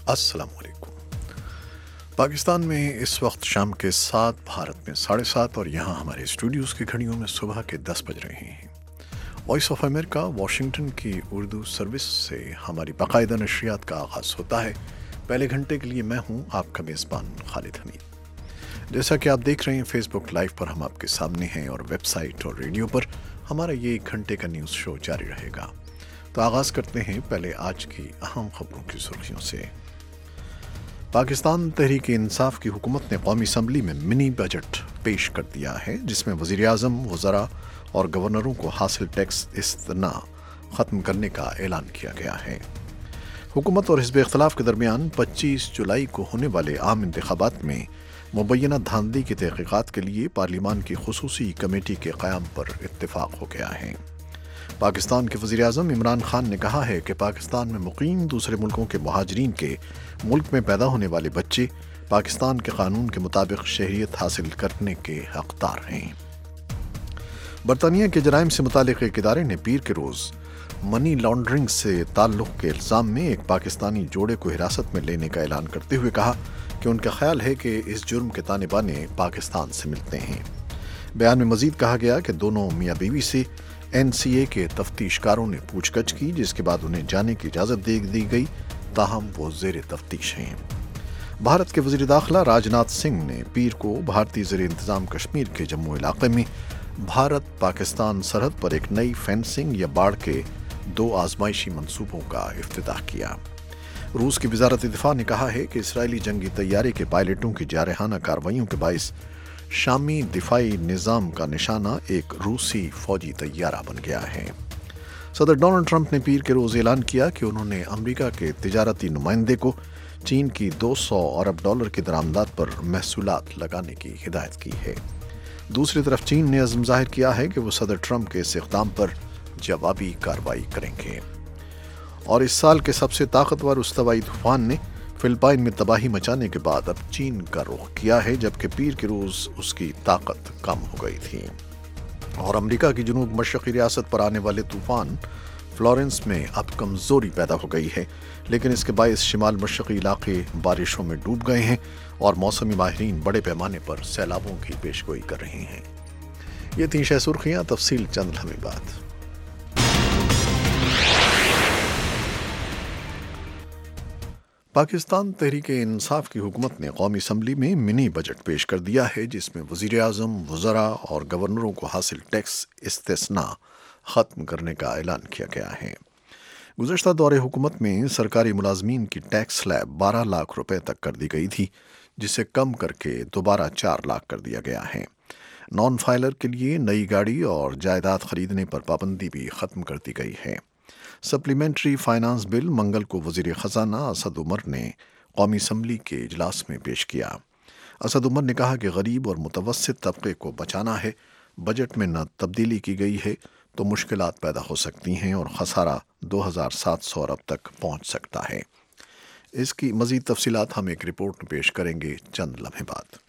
अस्सलाम वालेकुम। पाकिस्तान में इस वक्त शाम के 7, भारत में 7:30 और यहाँ हमारे स्टूडियोज़ की घड़ियों में सुबह के 10 बज रहे हैं। वॉइस ऑफ अमेरिका वाशिंगटन की उर्दू सर्विस से हमारी बाकायदा नशरियात का आगाज़ होता है। पहले घंटे के लिए मैं हूँ आपका मेज़बान खालिद हमीद। जैसा कि आप देख रहे हैं फेसबुक लाइव पर हम आपके सामने हैं और वेबसाइट और रेडियो पर हमारा ये 1 घंटे का न्यूज़ शो जारी रहेगा। तो आगाज़ करते हैं पहले आज की अहम खबरों की सुर्खियों से। पाकिस्तान तहरीक इंसाफ की हुकूमत ने कौमी असम्बली में मिनी बजट पेश कर दिया है, जिसमें वज़ीर-ए-आज़म, वज़रा और गवर्नरों को हासिल टैक्स इस्तना ख़त्म करने का ऐलान किया गया है। हुकूमत और हिज़्ब इख्तिलाफ के दरमियान 25 जुलाई को होने वाले आम इंतखाबात में मुबैना धांधली की तहक़ीक़ात के लिए पार्लिमान की खुसूसी कमेटी के क़याम पर इत्तिफ़ाक़ हो गया है। पाकिस्तान के वज़ीर-ए-आज़म इमरान खान ने कहा है कि पाकिस्तान में मुक़ीम दूसरे मुल्कों के मुहाजिरीन के मुल्क में पैदा होने वाले बच्चे पाकिस्तान के कानून के मुताबिक शहरियत हासिल करने के हकदार हैं। बरतानिया के जराइम से मुतालिक एक इदारे ने पीर के रोज़ मनी लॉन्ड्रिंग से ताल्लुक़ के इल्ज़ाम में एक पाकिस्तानी जोड़े को हिरासत में लेने का ऐलान करते हुए कहा कि उनका ख्याल है कि इस जुर्म के ताने बाने पाकिस्तान से मिलते हैं। बयान में मज़ीद कहा गया कि दोनों मियाँ बीवी से NCA के तफ्तीशकारों ने पूछगछ की, जिसके बाद उन्हें जाने की इजाज़त दे दी गई, ताहम वो ज़ेर तफ्तीश हैं। भारत के वज़ीर दाखिला राजनाथ सिंह ने पीर को भारतीय ज़ेर इंतज़ाम कश्मीर के जम्मू इलाके में भारत पाकिस्तान सरहद पर एक नई फेंसिंग या बाड़ के 2 आजमाइशी मंसूबों का इफ्तिताह किया। रूस की वज़ारत दिफ़ा ने कहा है कि इसराइली जंगी तैयारे के पायलटों की जारहाना कार्रवाइयों के बाइस शामी दिफाई निज़ाम का निशाना एक रूसी फौजी तैयारा बन गया है। सदर डोनाल्ड ट्रंप ने पीर के रोज़ ऐलान किया कि उन्होंने अमेरिका के तिजारती नुमाइंदे को चीन की $200 अरब की दरामदात पर महसूलात लगाने की हिदायत की है। दूसरी तरफ चीन ने अज़्म ज़ाहिर किया है कि वो सदर ट्रंप के इस इक़दाम पर जवाबी कार्रवाई करेंगे। और इस साल के सबसे ताकतवर उस्तवाई तूफ़ान ने फिलिपाइन में तबाही मचाने के बाद अब चीन का रुख किया है, जबकि पीर के रोज़ उसकी ताकत कम हो गई थी। और अमेरिका की जनूब मशरक़ी रियासत पर आने वाले तूफ़ान फ्लोरेंस में अब कमज़ोरी पैदा हो गई है, लेकिन इसके बायस शिमाल मशरक़ी इलाके बारिशों में डूब गए हैं और मौसमी माहिरीन बड़े पैमाने पर सैलाबों की पेशगोई कर रहे हैं। ये 3 शह सुर्खियाँ, तफसील चंद लम्हे बाद। पाकिस्तान तहरीक इंसाफ की हुकूमत ने कौमी असम्बली में मिनी बजट पेश कर दिया है, जिसमें वज़ीर-ए-आज़म, वज़रा और गवर्नरों को हासिल टैक्स इस्तिस्ना ख़त्म करने का ऐलान किया गया है। गुज़श्ता दौरे हुकूमत में सरकारी मुलाजमीन की टैक्स स्लैब 12 लाख रुपए तक कर दी गई थी, जिसे कम करके दोबारा 4 लाख कर दिया गया है। नॉन फाइलर के लिए नई गाड़ी और जायदाद खरीदने पर पाबंदी भी ख़त्म कर दी गई है। सप्लीमेंट्री फाइनेंस बिल मंगल को वज़ीर ख़जाना असद उमर ने कौमी असम्बली के इजलास में पेश किया। असद उमर ने कहा कि गरीब और मुतवस्सित तबके को बचाना है। बजट में न तब्दीली की गई है तो मुश्किलात पैदा हो सकती हैं और खसारा 2700 अरब तक पहुँच सकता है। इसकी मज़ीद तफसीलात हम एक रिपोर्ट में पेश करेंगे चंद लम्हे बाद।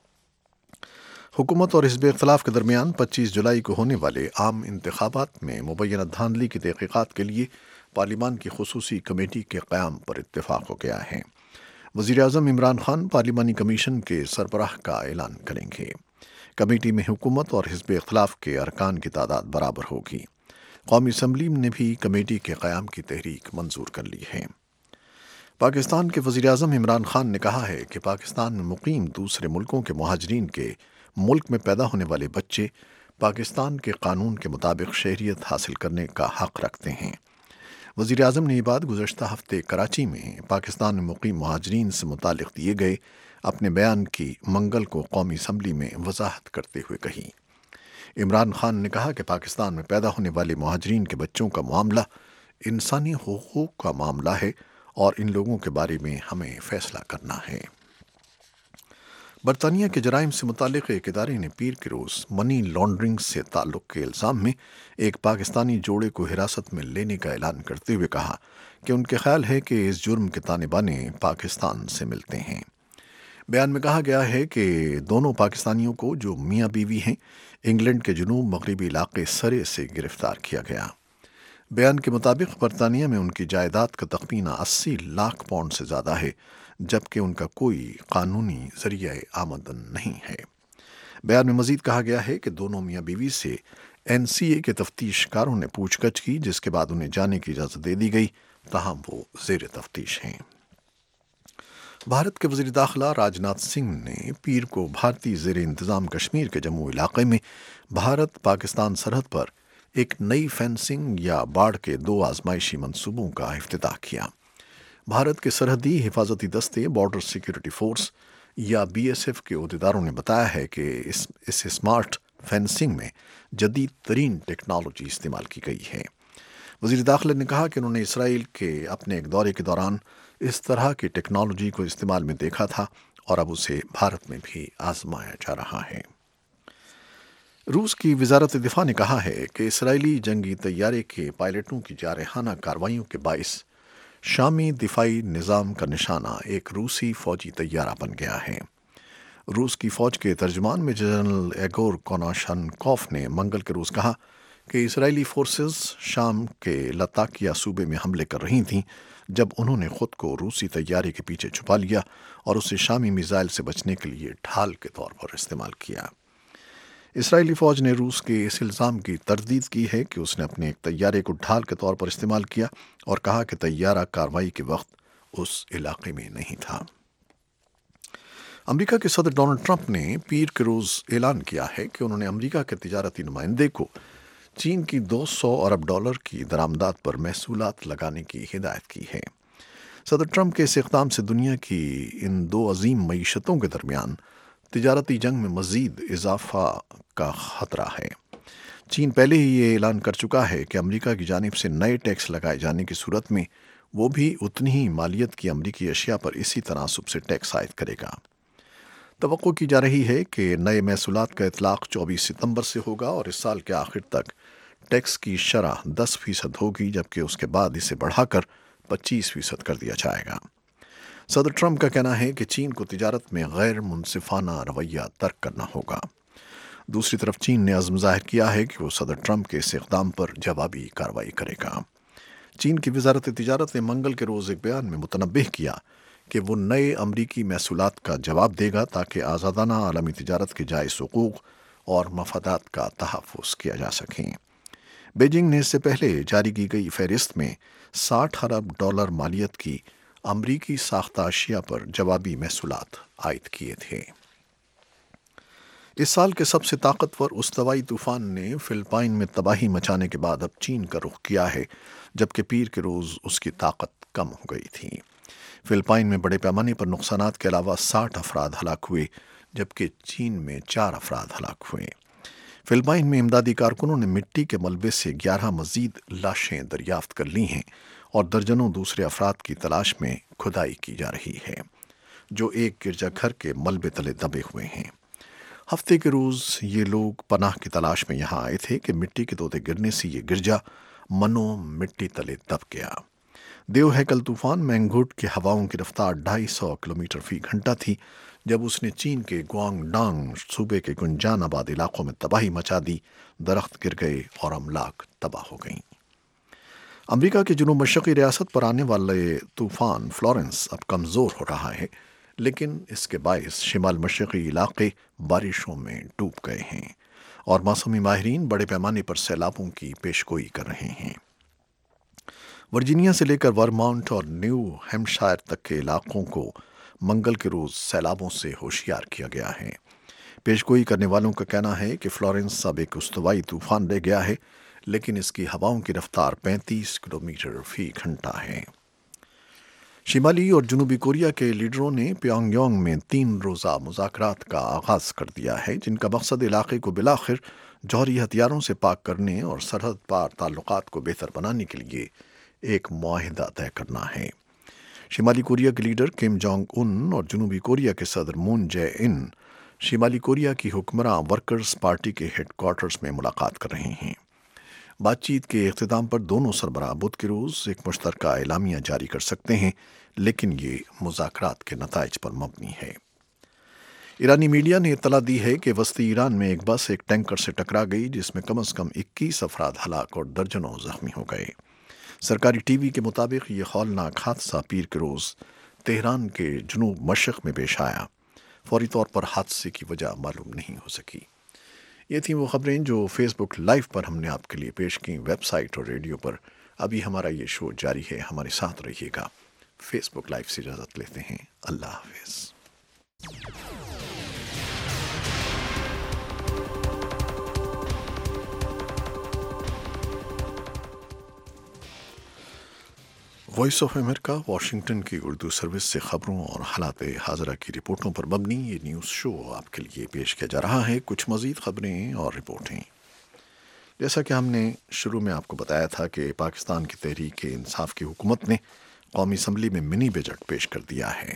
हुकूमत और हिज़्ब इख्तिलाफ के दरमियान 25 जुलाई को होने वाले आम इंतखाबात में मुबैना धांधली की तहक़ीक़ात के लिए पार्लिमान की खुसूसी कमेटी के क़याम पर इत्तिफ़ाक़ हो गया है। वज़ीर-ए-आज़म इमरान खान पार्लिमानी कमीशन के सरबराह का ऐलान करेंगे। कमेटी में हुकूमत और हिज़्ब इख्तिलाफ के अरकान की तादाद बराबर होगी। कौमी असम्बली ने भी कमेटी के क़याम की तहरीक मंजूर कर ली है। पाकिस्तान के वज़ीर-ए-आज़म इमरान खान ने कहा है कि पाकिस्तान में मुक़ीम दूसरे मुल्कों के मुहाजिरीन के मुल्क में पैदा होने वाले बच्चे पाकिस्तान के कानून के मुताबिक शहरियत हासिल करने का हक़ रखते हैं। वज़ीर-ए-आज़म ने ये बात गुज़श्ता हफ़्ते कराची में पाकिस्तान में मुक़ीम मुहाजिरीन से मुतालिक़ दिए गए अपने बयान की मंगल को कौमी असम्बली में वज़ाहत करते हुए कही। इमरान खान ने कहा कि पाकिस्तान में पैदा होने वाले मुहाजिरीन के बच्चों का मामला इंसानी हुकूक़ का मामला है और इन लोगों के बारे में हमें फ़ैसला करना है। बरतानिया के जराइम से मुतालिक एक इदारे ने पीर के रोज़ मनी लॉन्ड्रिंग से ताल्लुक़ के इल्ज़ाम में एक पाकिस्तानी जोड़े को हिरासत में लेने का ऐलान करते हुए कहा कि उनके ख्याल है कि इस जुर्म के ताने बाने पाकिस्तान से मिलते हैं। बयान में कहा गया है कि दोनों पाकिस्तानियों को, जो मियाँ बीवी हैं, इंग्लैंड के जुनूब मगरबी इलाके सरे से गिरफ्तार किया गया। بیان کے مطابق برطانیہ میں ان کی جائیداد کا تخمینہ 80 لاکھ پاؤنڈ سے زیادہ ہے، جبکہ ان کا کوئی قانونی ذریعہ آمدن نہیں ہے۔ بیان میں مزید کہا گیا ہے کہ دونوں میاں بیوی سے NCA کے تفتیش کاروں نے پوچھ گچھ کی، جس کے بعد انہیں جانے کی اجازت دے دی گئی، تاہم وہ زیر تفتیش ہیں۔ بھارت کے وزیر داخلہ راج ناتھ سنگھ نے پیر کو بھارتی زیر انتظام کشمیر کے جموں علاقے میں بھارت پاکستان سرحد پر ایک نئی فینسنگ یا باڑ کے 2 آزمائشی منصوبوں کا افتتاح کیا۔ بھارت کے سرحدی حفاظتی دستے بارڈر سیکیورٹی فورس یا BSF کے عہدیداروں نے بتایا ہے کہ اس اسمارٹ فینسنگ میں جدید ترین ٹیکنالوجی استعمال کی گئی ہے۔ وزیر داخلہ نے کہا کہ انہوں نے اسرائیل کے اپنے ایک دورے کے دوران اس طرح کی ٹیکنالوجی کو استعمال میں دیکھا تھا اور اب اسے بھارت میں بھی آزمایا جا رہا ہے۔ روس کی وزارت دفاع نے کہا ہے کہ اسرائیلی جنگی طیارے کے پائلٹوں کی جارحانہ کارروائیوں کے باعث شامی دفاعی نظام کا نشانہ ایک روسی فوجی طیارہ بن گیا ہے۔ روس کی فوج کے ترجمان میں جنرل ایگور کوناشنکوف نے منگل کے روز کہا کہ اسرائیلی فورسز شام کے لتاکیہ صوبے میں حملے کر رہی تھیں جب انہوں نے خود کو روسی طیارے کے پیچھے چھپا لیا اور اسے شامی میزائل سے بچنے کے لیے ڈھال کے طور پر استعمال کیا۔ اسرائیلی فوج نے روس کے اس الزام کی تردید کی ہے کہ اس نے اپنے ایک طیارے کو ڈھال کے طور پر استعمال کیا اور کہا کہ طیارہ کارروائی کے وقت اس علاقے میں نہیں تھا۔ امریکہ کے صدر ڈونلڈ ٹرمپ نے پیر کے روز اعلان کیا ہے کہ انہوں نے امریکہ کے تجارتی نمائندے کو چین کی $200 ارب کی درآمدات پر محصولات لگانے کی ہدایت کی ہے۔ صدر ٹرمپ کے اس اقدام سے دنیا کی ان 2 عظیم معیشتوں کے درمیان تجارتی جنگ میں مزید اضافہ کا خطرہ ہے۔ چین پہلے ہی یہ اعلان کر چکا ہے کہ امریکہ کی جانب سے نئے ٹیکس لگائے جانے کی صورت میں وہ بھی اتنی ہی مالیت کی امریکی اشیاء پر اسی تناسب سے ٹیکس عائد کرے گا۔ توقع کی جا رہی ہے کہ نئے محصولات کا اطلاق 24 ستمبر سے ہوگا اور اس سال کے آخر تک ٹیکس کی شرح 10% ہوگی، جبکہ اس کے بعد اسے بڑھا کر 25% کر دیا جائے گا۔ صدر ٹرمپ کا کہنا ہے کہ چین کو تجارت میں غیر منصفانہ رویہ ترک کرنا ہوگا۔ دوسری طرف چین نے عزم ظاہر کیا ہے کہ وہ صدر ٹرمپ کے اس اقدام پر جوابی کارروائی کرے گا۔ چین کی وزارت تجارت نے منگل کے روز ایک بیان میں متنبہ کیا کہ وہ نئے امریکی محصولات کا جواب دے گا تاکہ آزادانہ عالمی تجارت کے جائز حقوق اور مفادات کا تحفظ کیا جا سکیں۔ بیجنگ نے اس سے پہلے جاری کی گئی فہرست میں $60 ارب مالیت کی امریکی ساختہ اشیاء پر جوابی محصولات عائد کیے تھے۔ اس سال کے سب سے طاقتور استوائی طوفان نے فلپائن میں تباہی مچانے کے بعد اب چین کا رخ کیا ہے، جبکہ پیر کے روز اس کی طاقت کم ہو گئی تھی۔ فلپائن میں بڑے پیمانے پر نقصانات کے علاوہ 60 افراد ہلاک ہوئے، جبکہ چین میں 4 افراد ہلاک ہوئے۔ فلپائن میں امدادی کارکنوں نے مٹی کے ملبے سے 11 مزید لاشیں دریافت کر لی ہیں اور درجنوں دوسرے افراد کی تلاش میں کھدائی کی جا رہی ہے، جو ایک گرجا گھر کے ملبے تلے دبے ہوئے ہیں۔ ہفتے کے روز یہ لوگ پناہ کی تلاش میں یہاں آئے تھے کہ مٹی کے تودے گرنے سے یہ گرجا منو مٹی تلے دب گیا۔ دیو ہیکل طوفان مینگھوٹ کی ہواؤں کی رفتار 250 کلومیٹر فی گھنٹہ تھی جب اس نے چین کے گوانگ ڈانگ صوبے کے گنجان آباد علاقوں میں تباہی مچا دی، درخت گر گئے اور املاک تباہ ہو گئیں۔ امریکہ کے جنوب مشرقی ریاست پر آنے والے طوفان فلورنس اب کمزور ہو رہا ہے، لیکن اس کے باعث شمال مشرقی علاقے بارشوں میں ڈوب گئے ہیں اور موسمی ماہرین بڑے پیمانے پر سیلابوں کی پیشگوئی کر رہے ہیں۔ ورجینیا سے لے کر ورمانٹ اور نیو ہیمپشائر تک کے علاقوں کو منگل کے روز سیلابوں سے ہوشیار کیا گیا ہے۔ پیشگوئی کرنے والوں کا کہنا ہے کہ فلورنس اب ایک استوائی طوفان رہ گیا ہے، لیکن اس کی ہواؤں کی رفتار 35 کلومیٹر فی گھنٹہ ہے۔ شمالی اور جنوبی کوریا کے لیڈروں نے پیانگ یانگ میں 3 روزہ مذاکرات کا آغاز کر دیا ہے، جن کا مقصد علاقے کو بالآخر جوہری ہتھیاروں سے پاک کرنے اور سرحد پار تعلقات کو بہتر بنانے کے لیے ایک معاہدہ طے کرنا ہے۔ شمالی کوریا کے لیڈر کم جونگ ان اور جنوبی کوریا کے صدر مون جے ان شمالی کوریا کی حکمراں ورکرز پارٹی کے ہیڈ کوارٹرز میں ملاقات کر رہے ہیں۔ بات چیت کے اختتام پر دونوں سربراہ بدھ کے روز ایک مشترکہ اعلامیہ جاری کر سکتے ہیں، لیکن یہ مذاکرات کے نتائج پر مبنی ہے۔ ایرانی میڈیا نے اطلاع دی ہے کہ وسطی ایران میں ایک بس ایک ٹینکر سے ٹکرا گئی جس میں کم از کم 21 افراد ہلاک اور درجنوں زخمی ہو گئے۔ سرکاری ٹی وی کے مطابق یہ ہولناک حادثہ پیر کے روز تہران کے جنوب مشرق میں پیش آیا۔ فوری طور پر حادثے کی وجہ معلوم نہیں ہو سکی۔ یہ تھیں وہ خبریں جو فیس بک لائیو پر ہم نے آپ کے لیے پیش کیں، ویب سائٹ اور ریڈیو پر ابھی ہمارا یہ شو جاری ہے، ہمارے ساتھ رہیے گا۔ فیس بک لائیو سے اجازت لیتے ہیں، اللہ حافظ۔ وائس آف امریکہ واشنگٹن کی اردو سروس سے خبروں اور حالات حاضرہ کی رپورٹوں پر مبنی یہ نیوز شو آپ کے لیے پیش کیا جا رہا ہے۔ کچھ مزید خبریں اور رپورٹیں، جیسا کہ ہم نے شروع میں آپ کو بتایا تھا کہ پاکستان کی تحریک انصاف کی حکومت نے قومی اسمبلی میں منی بجٹ پیش کر دیا ہے،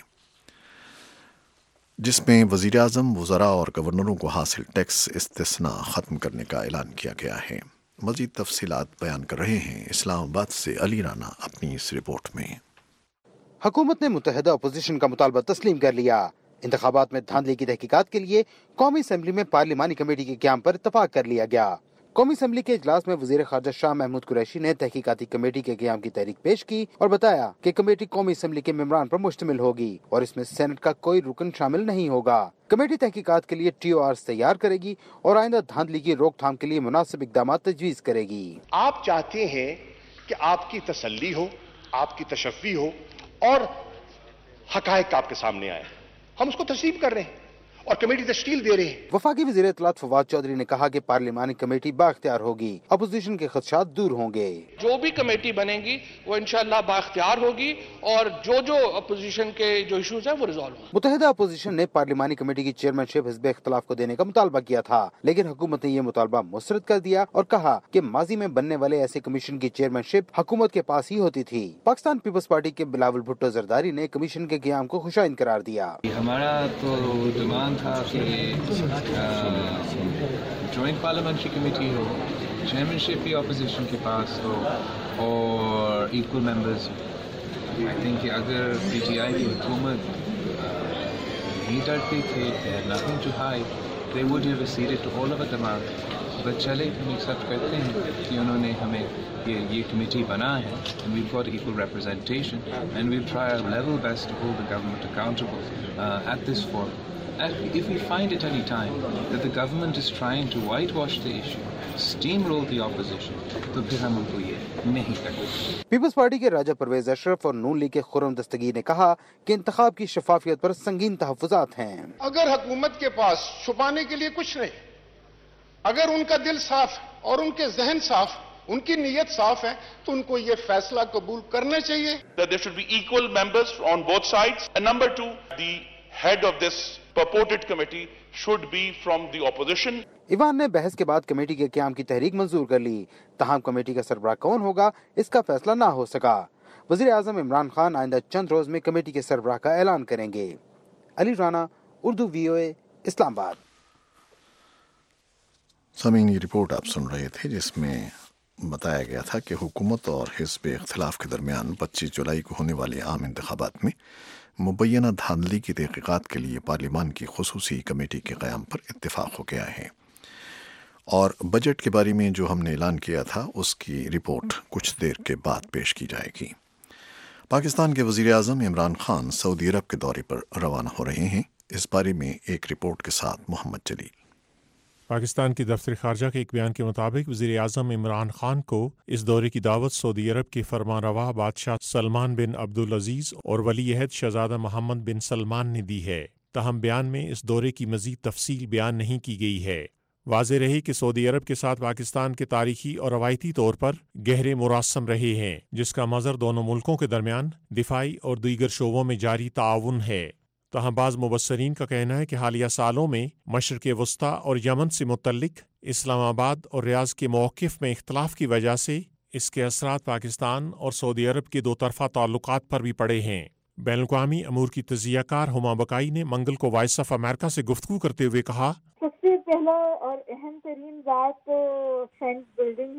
جس میں وزیر اعظم، وزراء اور گورنروں کو حاصل ٹیکس استثناء ختم کرنے کا اعلان کیا گیا ہے۔ مزید تفصیلات بیان کر رہے ہیں اسلام آباد سے علی رانا اپنی اس رپورٹ میں۔ حکومت نے متحدہ اپوزیشن کا مطالبہ تسلیم کر لیا۔ انتخابات میں دھاندلی کی تحقیقات کے لیے قومی اسمبلی میں پارلیمانی کمیٹی کے قیام پر اتفاق کر لیا گیا۔ قومی اسمبلی کے اجلاس میں وزیر خارجہ شاہ محمود قریشی نے تحقیقاتی کمیٹی کے قیام کی تحریک پیش کی اور بتایا کہ کمیٹی قومی اسمبلی کے ممبران پر مشتمل ہوگی اور اس میں سینٹ کا کوئی رکن شامل نہیں ہوگا۔ کمیٹی تحقیقات کے لیے TORs تیار کرے گی اور آئندہ دھاندلی کی روک تھام کے لیے مناسب اقدامات تجویز کرے گی۔ آپ چاہتے ہیں کہ آپ کی تسلی ہو، آپ کی تشفی ہو اور حقائق آپ کے سامنے آئے، ہم اس کو تسلیم کر رہے ہیں اور کمیٹی تشکیل دے رہے ہیں۔ وفاقی وزیر اطلاعات فواد چودھری نے کہا کہ پارلیمانی کمیٹی بااختیار ہوگی، اپوزیشن کے خدشات دور ہوں گے۔ جو بھی کمیٹی بنے گی وہ انشاءاللہ بااختیار ہوگی اور جو اپوزیشن کے جو ایشوز ہیں وہ ریزالو ہوں۔ متحدہ اپوزیشن نے پارلیمانی کمیٹی کی چیئرمین شپ حزب اختلاف کو دینے کا مطالبہ کیا تھا، لیکن حکومت نے یہ مطالبہ مسترد کر دیا اور کہا کہ ماضی میں بننے والے ایسے کمیشن کی چیئرمین شپ حکومت کے پاس ہی ہوتی تھی۔ پاکستان پیپلز پارٹی کے بلاول بھٹو زرداری نے کمیشن کے قیام کو خوشائند قرار دیا۔ ہمارا تو ڈیمانڈ تھا کہ جوائنٹ پارلیمنٹری کمیٹی ہو، چیئرمین شپ بھی اپوزیشن کے پاس ہو اور ایکول ممبرز۔ آئی تھنک کہ اگر PTI کی حکومت نہیں ڈرتے تھے، nothing to hide, they would have acceded to all of our demands. But چلے ہم ایکسیپٹ کرتے ہیں کہ انہوں نے ہمیں یہ کمیٹی بنا ہے and we've got equal representation and we'll try our level best to hold the government accountable at this forum. If we find at any time that the government is trying to whitewash the issue, steamroll the opposition, تو پھر ہم ان کو یہ نہیں کریں۔ Peoples party کے راجہ پرویز اشرف اور نون league کے خرم دستگیر نے کہا کہ انتخاب کی شفافیت پر سنگین تحفظات ہیں۔ اگر حکومت کے پاس چھپانے کے لیے کچھ نہیں، اگر ان کا دل صاف اور ان کے ذہن صاف، ان کی نیت صاف ہے تو ان کو یہ فیصلہ قبول کرنا چاہیے۔ That there should be equal members on both sides. And number two, the head of this purported committee should be from the opposition. ایوان نے بحث کے بعد کمیٹی کے قیام کی تحریک منظور کر لی، تاہم کمیٹی کا سربراہ کون ہوگا اس کا فیصلہ نہ ہو سکا۔ وزیر اعظم عمران خان آئندہ چند روز میں کمیٹی کے سربراہ کا اعلان کریں گے۔ علی رانا، اردو VOA، اسلام آباد۔ سامعین، یہ رپورٹ آپ سن رہے تھے جس میں بتایا گیا تھا کہ حکومت اور حزب اختلاف کے درمیان 25 جولائی کو ہونے والے عام انتخابات میں مبینہ دھاندلی کی تحقیقات کے لیے پارلیمان کی خصوصی کمیٹی کے قیام پر اتفاق ہو گیا ہے، اور بجٹ کے بارے میں جو ہم نے اعلان کیا تھا اس کی رپورٹ کچھ دیر کے بعد پیش کی جائے گی۔ پاکستان کے وزیر اعظم عمران خان سعودی عرب کے دورے پر روانہ ہو رہے ہیں، اس بارے میں ایک رپورٹ کے ساتھ محمد جلیل۔ پاکستان کی دفتر خارجہ کے ایک بیان کے مطابق وزیر اعظم عمران خان کو اس دورے کی دعوت سعودی عرب کے فرمانروا بادشاہ سلمان بن عبدالعزیز اور ولی عہد شہزادہ محمد بن سلمان نے دی ہے، تاہم بیان میں اس دورے کی مزید تفصیل بیان نہیں کی گئی ہے۔ واضح رہی کہ سعودی عرب کے ساتھ پاکستان کے تاریخی اور روایتی طور پر گہرے مراسم رہے ہیں، جس کا مظہر دونوں ملکوں کے درمیان دفاعی اور دیگر شعبوں میں جاری تعاون ہے۔ تاہم بعض مبصرین کا کہنا ہے کہ حالیہ سالوں میں مشرق وسطیٰ اور یمن سے متعلق اسلام آباد اور ریاض کے موقف میں اختلاف کی وجہ سے اس کے اثرات پاکستان اور سعودی عرب کے دو طرفہ تعلقات پر بھی پڑے ہیں۔ بین الاقوامی امور کی تجزیہ کار ہما بقائی نے منگل کو وائس آف امریکہ سے گفتگو کرتے ہوئے کہا، سب سے پہلا اور اہم ترین بات تو فینس بلڈنگ ہے،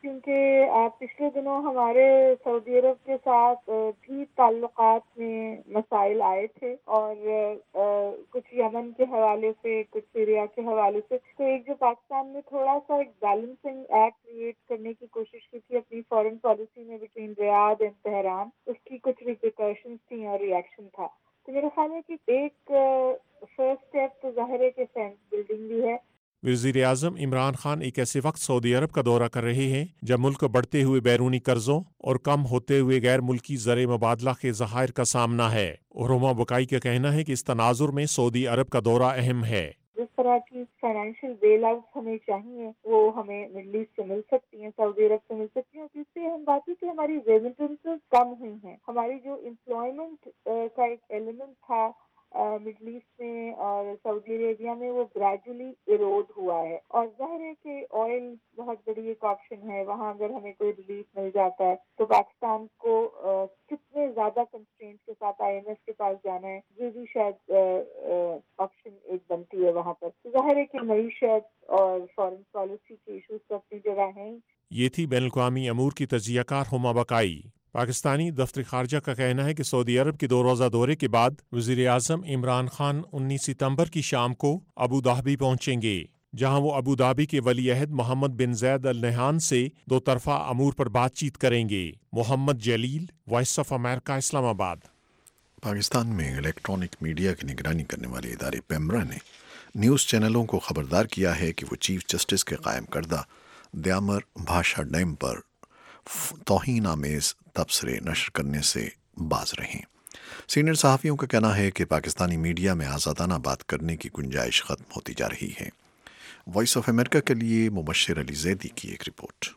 کیونکہ پچھلے دنوں ہمارے سعودی عرب کے ساتھ بھی تعلقات میں مسائل آئے تھے، اور کچھ یمن کے حوالے سے، کچھ سیریا کے حوالے سے، تو ایک جو پاکستان نے تھوڑا سا ایک بیلنسنگ ایکٹ کریٹ کرنے کی کوشش کی تھی اپنی فارن پالیسی میں بٹوین ریاض اینڈ تہران، اس کی کچھ ریپریکاشنز تھیں اور ریئیکشن تھا. تو میرا خیال ہے کہ ایک فرسٹ اسٹیپ تو ظاہر ہے کہ سینس بلڈنگ بھی ہے. وزیر اعظم عمران خان ایک ایسے وقت سعودی عرب کا دورہ کر رہے ہیں جب ملک کو بڑھتے ہوئے بیرونی قرضوں اور کم ہوتے ہوئے غیر ملکی زر مبادلہ کے ذخائر کا سامنا ہے. روما بکائی کا کہنا ہے کہ اس تناظر میں سعودی عرب کا دورہ اہم ہے. جس طرح کی فائنینشیل بیل آؤٹ ہمیں چاہیے وہ ہمیں مڈل ایسٹ سے مل سکتی ہیں، سعودی عرب سے مل سکتی ہیں. اور تیسری اہم بات ہے کہ ہماری ریمیٹنسز کم ہوئی ہیں. ہماری جو امپلائمنٹ کا ایک ایلیمنٹ تھا مڈل ایسٹ میں اور سعودی عربیہ میں، وہ گریجولی ایرود ہوا ہے. اور ظاہر ہے کہ آئل بہت بڑی ایک آپشن ہے، وہاں اگر ہمیں کوئی ریلیف مل جاتا ہے تو پاکستان کو کتنے زیادہ کنسٹرینٹ کے ساتھ آئی ایم ایف کے پاس جانا ہے، یہ بھی شاید آپشن ایک بنتی ہے وہاں پر. ظاہر ہے کہ معیشت اور فارن پالیسی کے ایشوز تو اپنی جگہ ہیں. یہ تھی بین الاقوامی امور کی تجزیہ کار ہما بکائی. پاکستانی دفتر خارجہ کا کہنا ہے کہ سعودی عرب کے 2 روزہ دورے کے بعد وزیر اعظم عمران خان 19 ستمبر کی شام کو ابوظہبی پہنچیں گے، جہاں وہ ابوظہبی کے ولی عہد محمد بن زید ال نہیان سے 2 طرفہ امور پر بات چیت کریں گے. محمد جلیل، وائس آف امریکہ، اسلام آباد. پاکستان میں الیکٹرانک میڈیا کی نگرانی کرنے والے ادارے پیمرا نے نیوز چینلوں کو خبردار کیا ہے کہ وہ چیف جسٹس کے قائم کردہ دیامر بھاشا ڈیم پر توہین آمیز تبصرے نشر کرنے سے باز رہیں. سینئر صحافیوں کا کہنا ہے کہ پاکستانی میڈیا میں آزادانہ بات کرنے کی گنجائش ختم ہوتی جا رہی ہے. وائس آف امریکہ کے لیے مبشر علی زیدی کی ایک رپورٹ.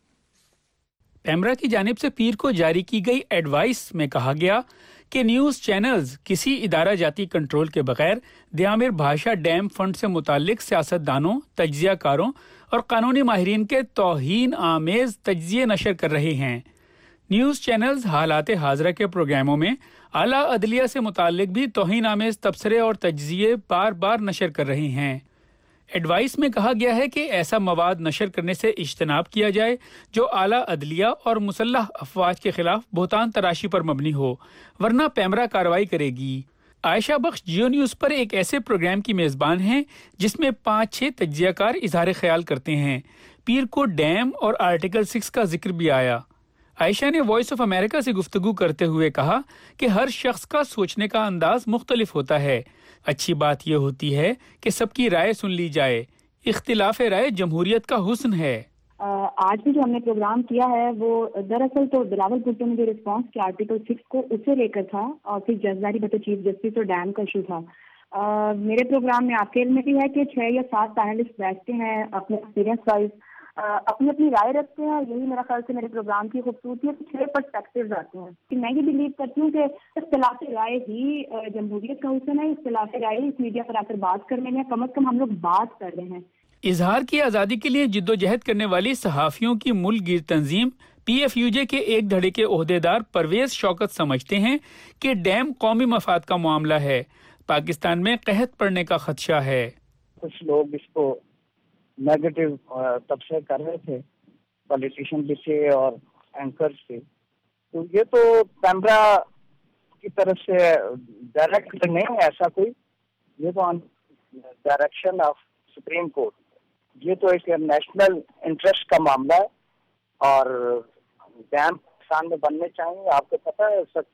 پیمرا کی جانب سے پیر کو جاری کی گئی ایڈوائس میں کہا گیا کہ نیوز چینلز کسی ادارہ جاتی کنٹرول کے بغیر دیامر بھاشا ڈیم فنڈ سے متعلق سیاستدانوں، تجزیہ کاروں اور قانونی ماہرین کے توہین آمیز تجزیے نشر کر رہے ہیں. نیوز چینلز حالات حاضرہ کے پروگراموں میں اعلیٰ عدلیہ سے متعلق بھی توہین آمیز تبصرے اور تجزیے بار بار نشر کر رہے ہیں. ایڈوائس میں کہا گیا ہے کہ ایسا مواد نشر کرنے سے اجتناب کیا جائے جو اعلیٰ عدلیہ اور مسلح افواج کے خلاف بہتان تراشی پر مبنی ہو، ورنہ پیمرا کارروائی کرے گی. عائشہ بخش جیو نیوز پر ایک ایسے پروگرام کی میزبان ہیں جس میں 5-6 تجزیہ کار اظہار خیال کرتے ہیں. پیر کو ڈیم اور آرٹیکل 6 کا ذکر بھی آیا. عائشہ نے وائس آف امریکہ سے گفتگو کرتے ہوئے کہا کہ ہر شخص کا سوچنے کا انداز مختلف ہوتا ہے. اچھی بات یہ ہوتی ہے کہ سب کی رائے سن لی جائے. اختلاف رائے جمہوریت کا حسن ہے. آج بھی جو ہم نے پروگرام کیا ہے وہ دراصل تو بلاول بھٹو نے جو رسپانس کیا آرٹیکل 6 کو اسے لے کر تھا، اور پھر جزداری بھٹو چیف جسٹس اور ڈیم کا ایشو تھا. میرے پروگرام میں آپ کے علم میں بھی ہے کہ 6 یا 7 پینلسٹ بیٹھتے ہیں، اپنے ایکسپیرینس وائز اپنی اپنی رائے رکھتے ہیں. یہی میرا خیال سے میرے پروگرام کی خوبصورتی ہے کہ 6 پرسپیکٹیوز آتے ہیں. میں یہ بلیو کرتی ہوں کہ اختلاف رائے ہی جمہوریت کا حسن ہے. اختلاف رائے اس میڈیا پر آ کر بات کرنے میں کم از کم ہم لوگ بات کر رہے ہیں. اظہار کی آزادی کے لیے جدوجہد کرنے والی صحافیوں کی ملک گیر تنظیم PFUJ کے ایک دھڑے کے عہدیدار پرویز شوکت سمجھتے ہیں کہ ڈیم قومی مفاد کا معاملہ ہے. پاکستان میں قحط پڑنے کا خدشہ ہے. کچھ لوگ اس کو نیگیٹو تبصرے کر رہے تھے، پولیٹیشین بھی سے اور اینکر سے. تو یہ تو پیمرا کی طرف سے ڈائریکٹ نہیں ہے ایسا کوئی، یہ تو ڈائریکشن آف سپریم کورٹ. یہ تو ایک نیشنل انٹرسٹ کا معاملہ ہے اور ڈیم پاکستان میں بننے چاہیے. آپ کو پتہ ہے سب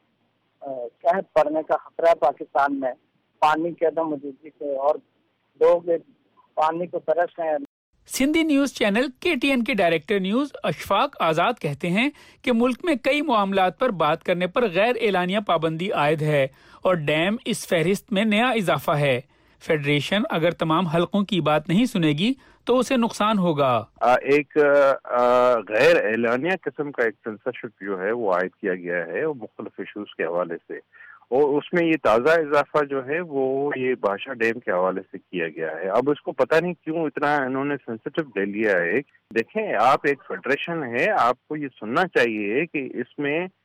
قحط پڑنے کا خطرہ ہے پاکستان میں پانی کی عدم موجودگی سے، اور لوگ پانی کو ترس ہیں. سندھی نیوز چینل KTN کے ڈائریکٹر نیوز اشفاق آزاد کہتے ہیں کہ ملک میں کئی معاملات پر بات کرنے پر غیر اعلانیہ پابندی عائد ہے اور ڈیم اس فہرست میں نیا اضافہ ہے. فیڈریشن اگر تمام حلقوں کی بات نہیں سنے گی تو اسے نقصان ہوگا. ایک غیر اعلانیہ قسم کا ایک سینسرشپ جو ہے وہ عائد کیا گیا ہے مختلف ایشوز کے حوالے سے، اور اس میں یہ تازہ اضافہ جو ہے وہ یہ بھاشا ڈیم کے حوالے سے کیا گیا ہے. اب اس کو پتہ نہیں کیوں اتنا انہوں نے سینسیٹیو لے لیا ہے. دیکھیں، آپ ایک فیڈریشن ہے، آپ کو یہ سننا چاہیے کہ اس میں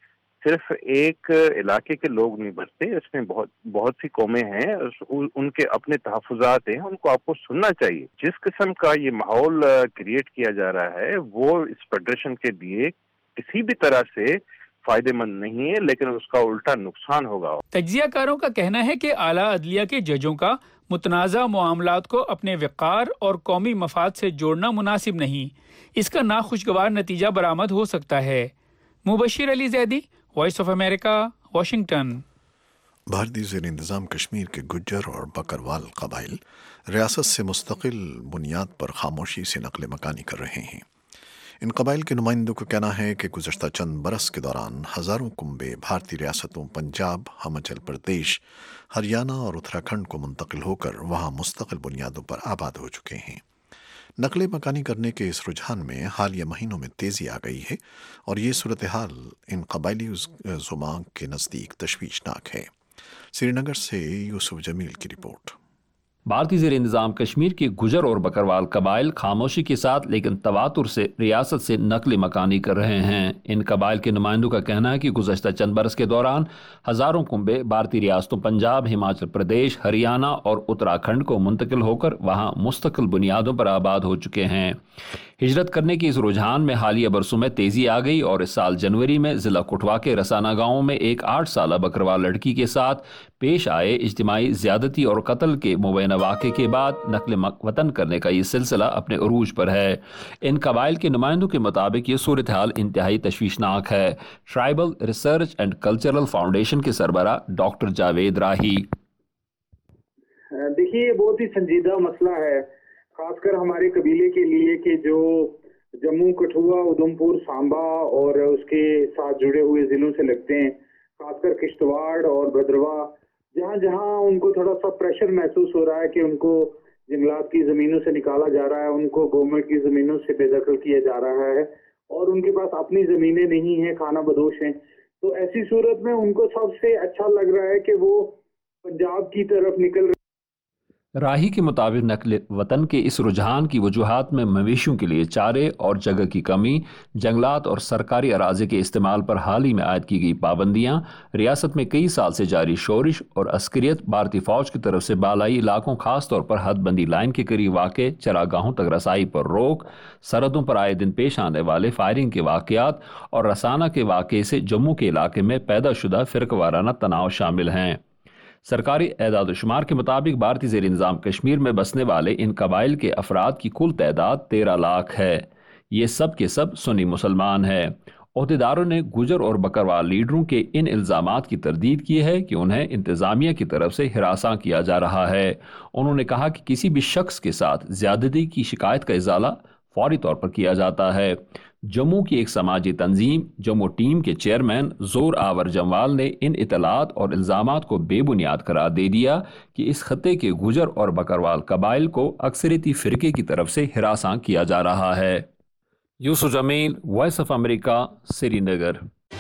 صرف ایک علاقے کے لوگ نہیں بستے، اس میں بہت سی قومیں ہیں، ان کے اپنے تحفظات ہیں، ان کو آپ کو سننا چاہیے. جس قسم کا یہ ماحول کریٹ کیا جا رہا ہے وہ اس فیڈریشن کے لیے کسی بھی طرح سے فائدہ مند نہیں ہے، لیکن اس کا الٹا نقصان ہوگا. تجزیہ کاروں کا کہنا ہے کہ اعلیٰ عدلیہ کے ججوں کا متنازع معاملات کو اپنے وقار اور قومی مفاد سے جوڑنا مناسب نہیں. اس کا ناخوشگوار نتیجہ برآمد ہو سکتا ہے. Mubashir Ali Zaidi, voice of America, Washington. بھارتی زیر انتظام کشمیر کے گجر اور بکروال قبائل ریاست سے مستقل بنیاد پر خاموشی سے نقل مکانی کر رہے ہیں. ان قبائل کے نمائندوں کا کہنا ہے کہ گزشتہ چند برس کے دوران ہزاروں کنبے بھارتی ریاستوں پنجاب، ہماچل پردیش، ہریانہ اور اتراکھنڈ کو منتقل ہو کر وہاں مستقل بنیادوں پر آباد ہو چکے ہیں. نقل مکانی کرنے کے اس رجحان میں حالیہ مہینوں میں تیزی آ گئی ہے اور یہ صورتحال ان قبائلی زعماء کے نزدیک تشویشناک ہے. سری نگر سے یوسف جمیل کی رپورٹ. بھارتی زیر انتظام کشمیر کے گجر اور بکروال قبائل خاموشی کے ساتھ لیکن تواتر سے ریاست سے نقل مکانی کر رہے ہیں. ان قبائل کے نمائندوں کا کہنا ہے کہ گزشتہ چند برس کے دوران ہزاروں کنبے بھارتی ریاستوں پنجاب، ہماچل پردیش، ہریانہ اور اتراکھنڈ کو منتقل ہو کر وہاں مستقل بنیادوں پر آباد ہو چکے ہیں. ہجرت کرنے کے اس رجحان میں حالیہ برسوں میں تیزی آ گئی اور اس سال جنوری میں ضلع کٹھوا کے رسانہ گاؤں میں ایک 8 سالہ بکروال لڑکی کے ساتھ پیش آئے اجتماعی زیادتی اور قتل کے مبینہ واقعے کے بعد نقل وطن کرنے کا یہ سلسلہ اپنے عروج پر ہے. ان قبائل کے نمائندوں کے مطابق یہ صورتحال انتہائی تشویشناک ہے. Tribal research and cultural foundation کے سربراہ ڈاکٹر جاوید راہی: دیکھیے، یہ بہت ہی سنجیدہ مسئلہ ہے، خاص کر ہمارے قبیلے کے لیے کہ جو جموں، کٹھوا، ادھمپور، سانبا اور اس کے ساتھ جڑے ہوئے ضلعوں سے لگتے ہیں، خاص کر کشتواڑ اور بھدرواہ، جہاں جہاں ان کو تھوڑا سا پریشر محسوس ہو رہا ہے کہ ان کو جنگلات کی زمینوں سے نکالا جا رہا ہے، ان کو گورنمنٹ کی زمینوں سے بے دخل کیا جا رہا ہے اور ان کے پاس اپنی زمینیں نہیں ہیں، خانہ بدوش ہیں. تو ایسی صورت میں ان کو سب سے اچھا لگ رہا ہے کہ وہ پنجاب کی طرف نکل رہے. راہی کے مطابق نقل وطن کے اس رجحان کی وجوہات میں مویشیوں کے لیے چارے اور جگہ کی کمی، جنگلات اور سرکاری اراضی کے استعمال پر حال ہی میں عائد کی گئی پابندیاں، ریاست میں کئی سال سے جاری شورش اور عسکریت، بھارتی فوج کی طرف سے بالائی علاقوں خاص طور پر حد بندی لائن کے قریب واقع چراگاہوں تک رسائی پر روک، سرحدوں پر آئے دن پیش آنے والے فائرنگ کے واقعات اور رسانہ کے واقعے سے جموں کے علاقے میں پیدا شدہ فرقہ وارانہ تناؤ شامل ہیں. سرکاری اعداد و شمار کے مطابق بھارتی زیر انتظام کشمیر میں بسنے والے ان قبائل کے افراد کی کل تعداد 13 لاکھ ہے. یہ سب کے سب سنی مسلمان ہے. عہدیداروں نے گجر اور بکروال لیڈروں کے ان الزامات کی تردید کی ہے کہ انہیں انتظامیہ کی طرف سے ہراساں کیا جا رہا ہے. انہوں نے کہا کہ کسی بھی شخص کے ساتھ زیادتی کی شکایت کا ازالہ فوری طور پر کیا جاتا ہے. جموں کی ایک سماجی تنظیم جموں ٹیم کے چیئرمین زور آور جموال نے ان اطلاعات اور الزامات کو بے بنیاد قرار دے دیا کہ اس خطے کے گجر اور بکروال قبائل کو اکثریتی فرقے کی طرف سے ہراساں کیا جا رہا ہے. Yousuf Jamil, voice of America, Srinagar.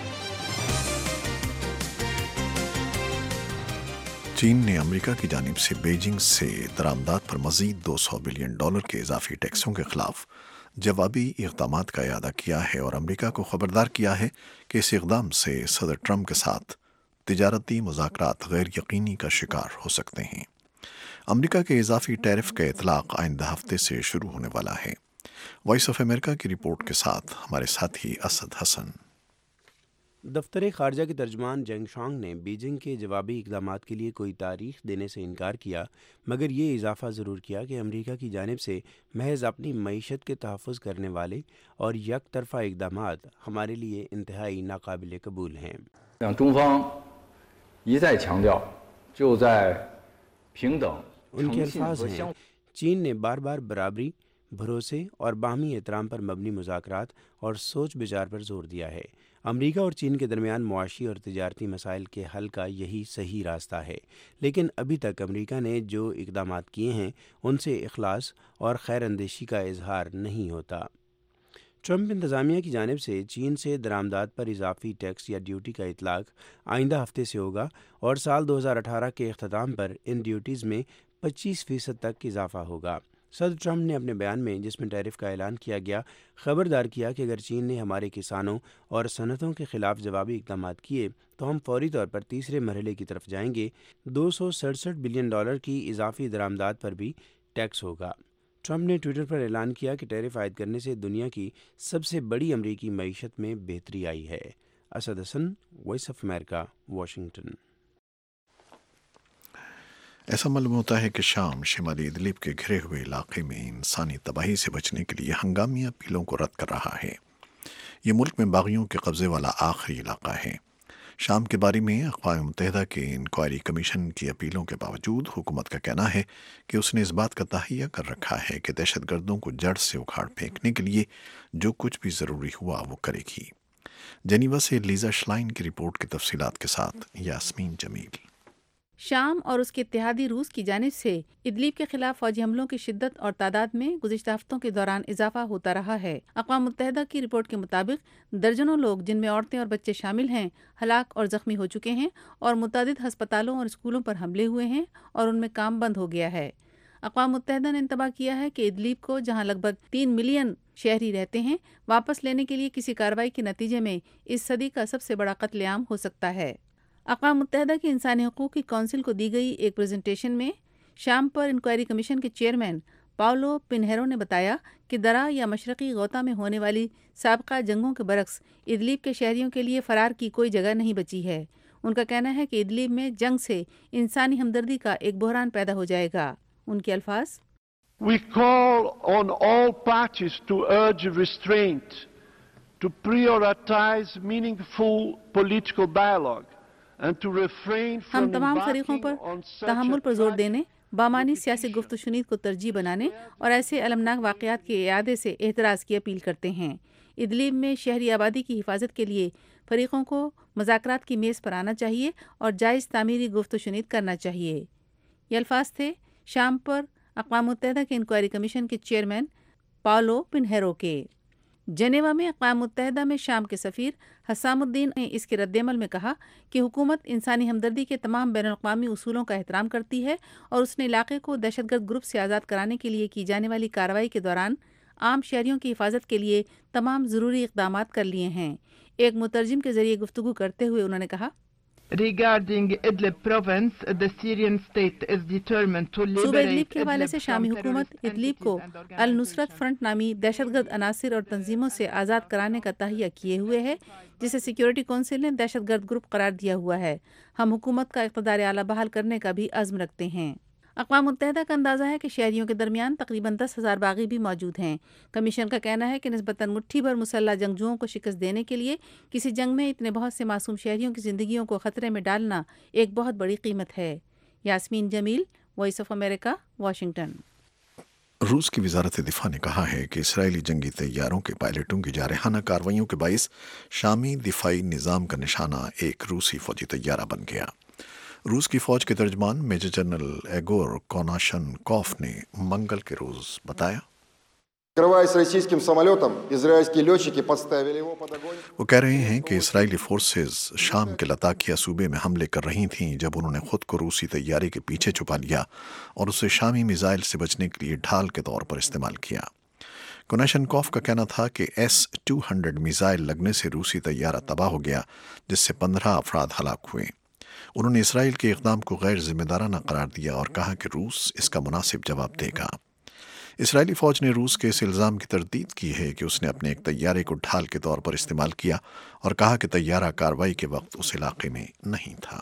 چین نے امریکہ کی جانب سے بیجنگ سے درآمدات پر مزید $200 بلین کے اضافی ٹیکسوں کے خلاف جوابی اقدامات کا اعادہ کیا ہے اور امریکہ کو خبردار کیا ہے کہ اس اقدام سے صدر ٹرمپ کے ساتھ تجارتی مذاکرات غیر یقینی کا شکار ہو سکتے ہیں. امریکہ کے اضافی ٹیرف کا اطلاق آئندہ ہفتے سے شروع ہونے والا ہے. وائس آف امریکہ کی رپورٹ کے ساتھ ہمارے ساتھی اسد حسن. دفتر خارجہ کے ترجمان جنگ شانگ نے بیجنگ کے جوابی اقدامات کے لیے کوئی تاریخ دینے سے انکار کیا، مگر یہ اضافہ ضرور کیا کہ امریکہ کی جانب سے محض اپنی معیشت کے تحفظ کرنے والے اور یک طرفہ اقدامات ہمارے لیے انتہائی ناقابل قبول ہیں. ان کے الفاظ ہیں: چین نے بار بار برابری، بھروسے اور باہمی احترام پر مبنی مذاکرات اور سوچ بچار پر زور دیا ہے. امریکہ اور چین کے درمیان معاشی اور تجارتی مسائل کے حل کا یہی صحیح راستہ ہے، لیکن ابھی تک امریکہ نے جو اقدامات کیے ہیں ان سے اخلاص اور خیر اندیشی کا اظہار نہیں ہوتا. ٹرمپ انتظامیہ کی جانب سے چین سے درآمدات پر اضافی ٹیکس یا ڈیوٹی کا اطلاق آئندہ ہفتے سے ہوگا اور سال 2018 کے اختتام پر ان ڈیوٹیز میں 25% تک اضافہ ہوگا. صدر ٹرمپ نے اپنے بیان میں جس میں ٹیرف کا اعلان کیا گیا خبردار کیا کہ اگر چین نے ہمارے کسانوں اور صنعتوں کے خلاف جوابی اقدامات کیے تو ہم فوری طور پر تیسرے مرحلے کی طرف جائیں گے. $267 بلین کی اضافی درآمدات پر بھی ٹیکس ہوگا. ٹرمپ نے ٹویٹر پر اعلان کیا کہ ٹیرف عائد کرنے سے دنیا کی سب سے بڑی امریکی معیشت میں بہتری آئی ہے. Asad Hassan, voice of America, Washington. ایسا معلوم ہوتا ہے کہ شام شمالی ادلب کے گھرے ہوئے علاقے میں انسانی تباہی سے بچنے کے لیے ہنگامی اپیلوں کو رد کر رہا ہے. یہ ملک میں باغیوں کے قبضے والا آخری علاقہ ہے. شام کے بارے میں اقوام متحدہ کے انکوائری کمیشن کی اپیلوں کے باوجود حکومت کا کہنا ہے کہ اس نے اس بات کا تہیہ کر رکھا ہے کہ دہشت گردوں کو جڑ سے اکھاڑ پھینکنے کے لیے جو کچھ بھی ضروری ہوا وہ کرے گی. جنیوا سے لیزا شلائن کی رپورٹ کی تفصیلات کے ساتھ یاسمین جمیل. شام اور اس کے اتحادی روس کی جانب سے ادلیب کے خلاف فوجی حملوں کی شدت اور تعداد میں گزشتہ ہفتوں کے دوران اضافہ ہوتا رہا ہے. اقوام متحدہ کی رپورٹ کے مطابق درجنوں لوگ جن میں عورتیں اور بچے شامل ہیں ہلاک اور زخمی ہو چکے ہیں اور متعدد ہسپتالوں اور اسکولوں پر حملے ہوئے ہیں اور ان میں کام بند ہو گیا ہے. اقوام متحدہ نے انتباہ کیا ہے کہ ادلیب کو جہاں لگ بھگ 3 ملین شہری رہتے ہیں واپس لینے کے لیے کسی کارروائی کے نتیجے میں اس صدی کا سب سے بڑا قتل عام ہو سکتا ہے. اقوام متحدہ کی انسانی حقوق کی کونسل کو دی گئی ایک پریزنٹیشن میں شام پر انکوائری کمیشن کے چیئرمین پاولو پنہیرو نے بتایا کہ درا یا مشرقی غوطہ میں ہونے والی سابقہ جنگوں کے برعکس ادلیب کے شہریوں کے لیے فرار کی کوئی جگہ نہیں بچی ہے. ان کا کہنا ہے کہ ادلیب میں جنگ سے انسانی ہمدردی کا ایک بحران پیدا ہو جائے گا. ان کے الفاظ: We call on all parties to urge restraint, to prioritize meaningful political dialogue. ہم تمام فریقوں پر تحمل پر زور دینے، بامانی سیاسی گفت و شنید کو ترجیح بنانے اور ایسے المناک واقعات کے اعادے سے احتراز کی اپیل کرتے ہیں. ادلیب میں شہری آبادی کی حفاظت کے لیے فریقوں کو مذاکرات کی میز پر آنا چاہیے اور جائز تعمیری گفت و شنید کرنا چاہیے. یہ الفاظ تھے شام پر اقوام متحدہ کے انکوائری کمیشن کے چیئرمین پاولو پنہیرو کے. جنیوا میں اقوام متحدہ میں شام کے سفیر حسام الدین نے اس کے رد عمل میں کہا کہ حکومت انسانی ہمدردی کے تمام بین الاقوامی اصولوں کا احترام کرتی ہے اور اس نے علاقے کو دہشت گرد گروپ سے آزاد کرانے کے لیے کی جانے والی کارروائی کے دوران عام شہریوں کی حفاظت کے لیے تمام ضروری اقدامات کر لیے ہیں. ایک مترجم کے ذریعے گفتگو کرتے ہوئے انہوں نے کہا: Regarding Idlib province, the Syrian state is determined to liberate صوبہ ادلیب کے حوالے سے شامی حکومت ادلیب کو النصرت فرنٹ نامی دہشت گرد عناصر اور تنظیموں سے آزاد کرانے کا تہیہ کیے ہوئے ہے جسے سیکیورٹی کونسل نے دہشت گرد گروپ قرار دیا ہوا ہے. ہم حکومت کا اقتدار اعلیٰ بحال کرنے کا بھی عزم رکھتے ہیں. اقوام متحدہ کا اندازہ ہے کہ شہریوں کے درمیان تقریباً 10,000 باغی بھی موجود ہیں. کمیشن کا کہنا ہے کہ نسبتاً مٹھی بھر مسلح جنگجوؤں کو شکست دینے کے لیے کسی جنگ میں اتنے بہت سے معصوم شہریوں کی زندگیوں کو خطرے میں ڈالنا ایک بہت بڑی قیمت ہے. Yasmin Jamil, voice of America, Washington. روس کی وزارت دفاع نے کہا ہے کہ اسرائیلی جنگی طیاروں کے پائلٹوں کی جارحانہ کارروائیوں کے باعث شامی دفاعی نظام کا نشانہ ایک روسی فوجی طیارہ بن گیا. روس کی فوج کے ترجمان میجر جنرل ایگور کوناشنکوف نے منگل کے روز بتایا: وہ کہہ رہے ہیں کہ اسرائیلی فورسز شام کے لتاکیہ صوبے میں حملے کر رہی تھیں جب انہوں نے خود کو روسی طیارے کے پیچھے چھپا لیا اور اسے شامی میزائل سے بچنے کے لیے ڈھال کے طور پر استعمال کیا. کوناشنکوف کا کہنا تھا کہ S-200 میزائل لگنے سے روسی طیارہ تباہ ہو گیا جس سے 15 افراد ہلاک ہوئے. انہوں نے اسرائیل کے اقدام کو غیر ذمہ دارانہ قرار دیا اور کہا کہ روس اس کا مناسب جواب دے گا. اسرائیلی فوج نے روس کے اس الزام کی تردید کی ہے کہ اس نے اپنے ایک طیارے کو ڈھال کے طور پر استعمال کیا اور کہا کہ طیارہ کارروائی کے وقت اس علاقے میں نہیں تھا.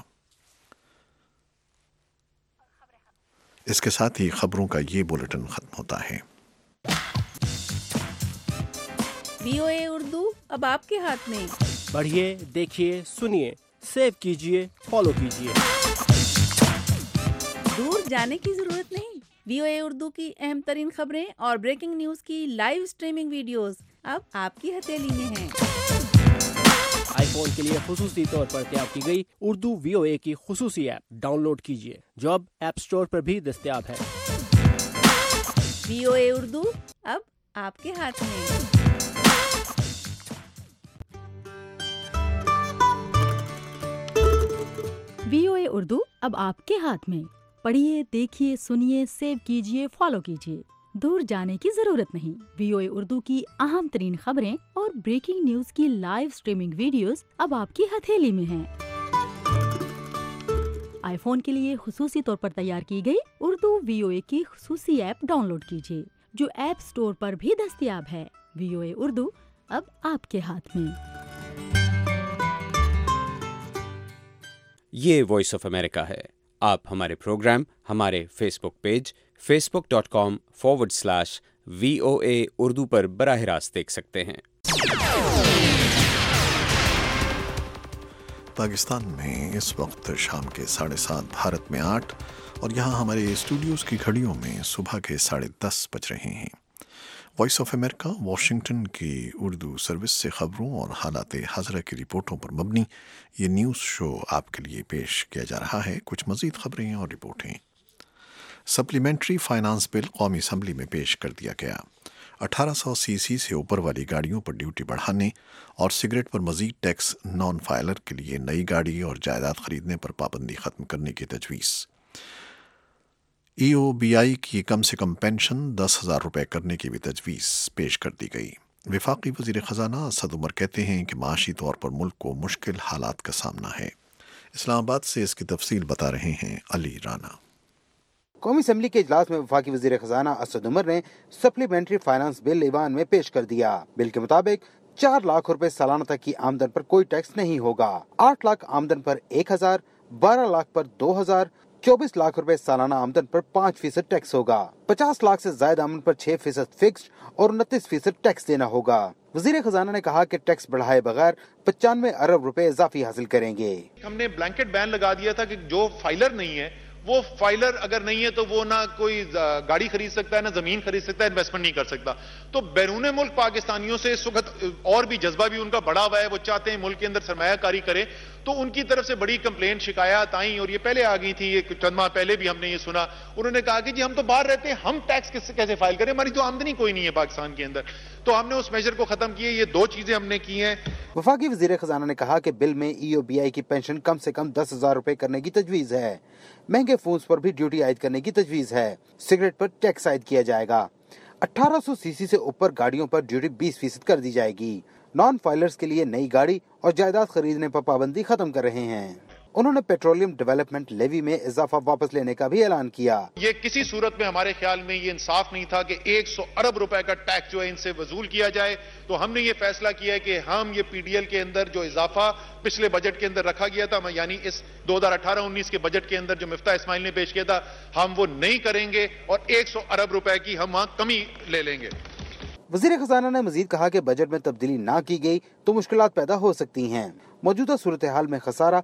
اس کے ساتھ ہی خبروں کا یہ بلیٹن ختم ہوتا ہے. VOA اردو اب آپ کے ہاتھ میں. پڑھیے، دیکھیے، سنیے، سیو کیجیے، فالو کیجیے. دور جانے کی ضرورت نہیں. VOA اردو کی اہم ترین خبریں اور بریکنگ نیوز کی لائیو اسٹریمنگ ویڈیوز اب آپ کی ہتھیلی میں ہیں. آئی فون کے لیے خصوصی طور پر تیار کی گئی اردو VOA کی خصوصی ایپ ڈاؤن لوڈ کیجیے جو اب ایپ اسٹور پر بھی دستیاب ہے. VOA اردو اب آپ کے ہاتھ میں. VOA اردو اب آپ کے ہاتھ میں. پڑھیے، دیکھیے، سنیے، سیو کیجیے، فالو کیجیے. دور جانے کی ضرورت نہیں۔ VOA اردو کی اہم ترین خبریں اور بریکنگ نیوز کی لائیو سٹریمنگ ویڈیوز اب آپ کی ہتھیلی میں ہیں۔ آئی فون کے لیے خصوصی طور پر تیار کی گئی اردو VOA کی خصوصی ایپ ڈاؤن لوڈ کیجیے، جو ایپ سٹور پر بھی دستیاب ہے۔ VOA اردو اب آپ کے ہاتھ میں۔ یہ وائس آف امریکہ ہے۔ آپ ہمارے پروگرام ہمارے Facebook page facebook.com/VOA Urdu پر براہ راست دیکھ سکتے ہیں۔ پاکستان میں اس وقت شام کے 7:30 بھارت میں 8 اور یہاں ہمارے اسٹوڈیوز کی گھڑیوں میں صبح کے 10:30 بج رہے ہیں۔ وائس آف امریکہ واشنگٹن کی اردو سروس سے خبروں اور حالات حاضرہ کی رپورٹوں پر مبنی یہ نیوز شو آپ کے لیے پیش کیا جا رہا ہے۔ کچھ مزید خبریں اور رپورٹیں۔ سپلیمنٹری فائنانس بل قومی اسمبلی میں پیش کر دیا گیا۔ 1800 cc سے اوپر والی گاڑیوں پر ڈیوٹی بڑھانے اور سگریٹ پر مزید ٹیکس، نان فائلر کے لیے نئی گاڑی اور جائیداد خریدنے پر پابندی ختم کرنے کی تجویز۔ EOBI کی کم سے کم پینشن 10,000 روپے کرنے کی بھی تجویز پیش کر دی گئی۔ وفاقی وزیر خزانہ اسد عمر کہتے ہیں کہ معاشی طور پر ملک کو مشکل حالات کا سامنا ہے۔ اسلام آباد سے اس کی تفصیل بتا رہے ہیں علی رانا۔ قومی اسمبلی کے اجلاس میں وفاقی وزیر خزانہ اسد عمر نے سپلیمنٹری فائنانس بل ایوان میں پیش کر دیا۔ بل کے مطابق 4 لاکھ روپے سالانہ تک کی آمدن پر کوئی ٹیکس نہیں ہوگا۔ 8 لاکھ آمدن پر 1,000، 12 لاکھ پر 2,000، 24 لاکھ روپے سالانہ آمدن پر 5% ٹیکس ہوگا۔ 50 لاکھ سے زائد آمدن پر 6% فکسڈ اور 29% ٹیکس دینا ہوگا۔ وزیر خزانہ نے کہا کہ ٹیکس بڑھائے بغیر 95 ارب روپے اضافی حاصل کریں گے۔ ہم نے بلینکٹ بین لگا دیا تھا کہ جو فائلر نہیں ہے، وہ فائلر اگر نہیں ہے تو وہ نہ کوئی گاڑی خرید سکتا ہے، نہ زمین خرید سکتا ہے، انویسٹمنٹ نہیں کر سکتا۔ تو بیرون ملک پاکستانیوں سے اس وقت اور بھی جذبہ بھی ان کا بڑا ہوا ہے، وہ چاہتے ہیں ملک کے اندر سرمایہ کاری کرے، تو ان کی طرف سے بڑی کمپلین شکایات آئیں اور یہ پہلے آ گئی تھی، چند ماہ پہلے بھی ہم نے یہ سنا۔ انہوں نے کہا کہ جی ہم تو باہر رہتے ہیں، ہم ٹیکس کیسے فائل کریں، ہماری تو آمدنی کوئی نہیں ہے پاکستان کے اندر۔ تو ہم نے اس میجر کو ختم کیے۔ یہ 2 چیزیں ہم نے کی ہیں۔ وفاقی وزیر خزانہ نے کہا کہ بل میں EOBI کی پینشن کم سے کم 10,000 روپے کرنے کی تجویز ہے۔ مہنگے فونز پر بھی ڈیوٹی عائد کرنے کی تجویز ہے۔ سگریٹ پر ٹیکس عائد کیا جائے گا۔ 1800 cc سے اوپر گاڑیوں پر ڈیوٹی 20% کر دی جائے گی۔ نان فائلرز کے لیے نئی گاڑی اور جائیداد خریدنے پر پابندی ختم کر رہے ہیں۔ انہوں نے پیٹرولیم ڈیولپمنٹ لیوی میں اضافہ واپس لینے کا بھی اعلان کیا۔ یہ کسی صورت میں ہمارے خیال میں یہ انصاف نہیں تھا کہ 100 ارب روپے کا ٹیکس جو ہے ان سے وصول کیا جائے۔ تو ہم نے یہ فیصلہ کیا ہے کہ ہم یہ PDL کے اندر جو اضافہ پچھلے بجٹ کے اندر رکھا گیا تھا، یعنی اس 2018-19 کے بجٹ کے اندر جو مفتاح اسماعیل نے پیش کیا تھا، ہم وہ نہیں کریں گے اور 100 ارب روپے کی ہم وہاں کمی لے لیں گے۔ وزیر خزانہ نے مزید کہا کہ بجٹ میں تبدیلی نہ کی گئی تو مشکلات پیدا ہو سکتی ہیں۔ موجودہ صورتحال میں خسارہ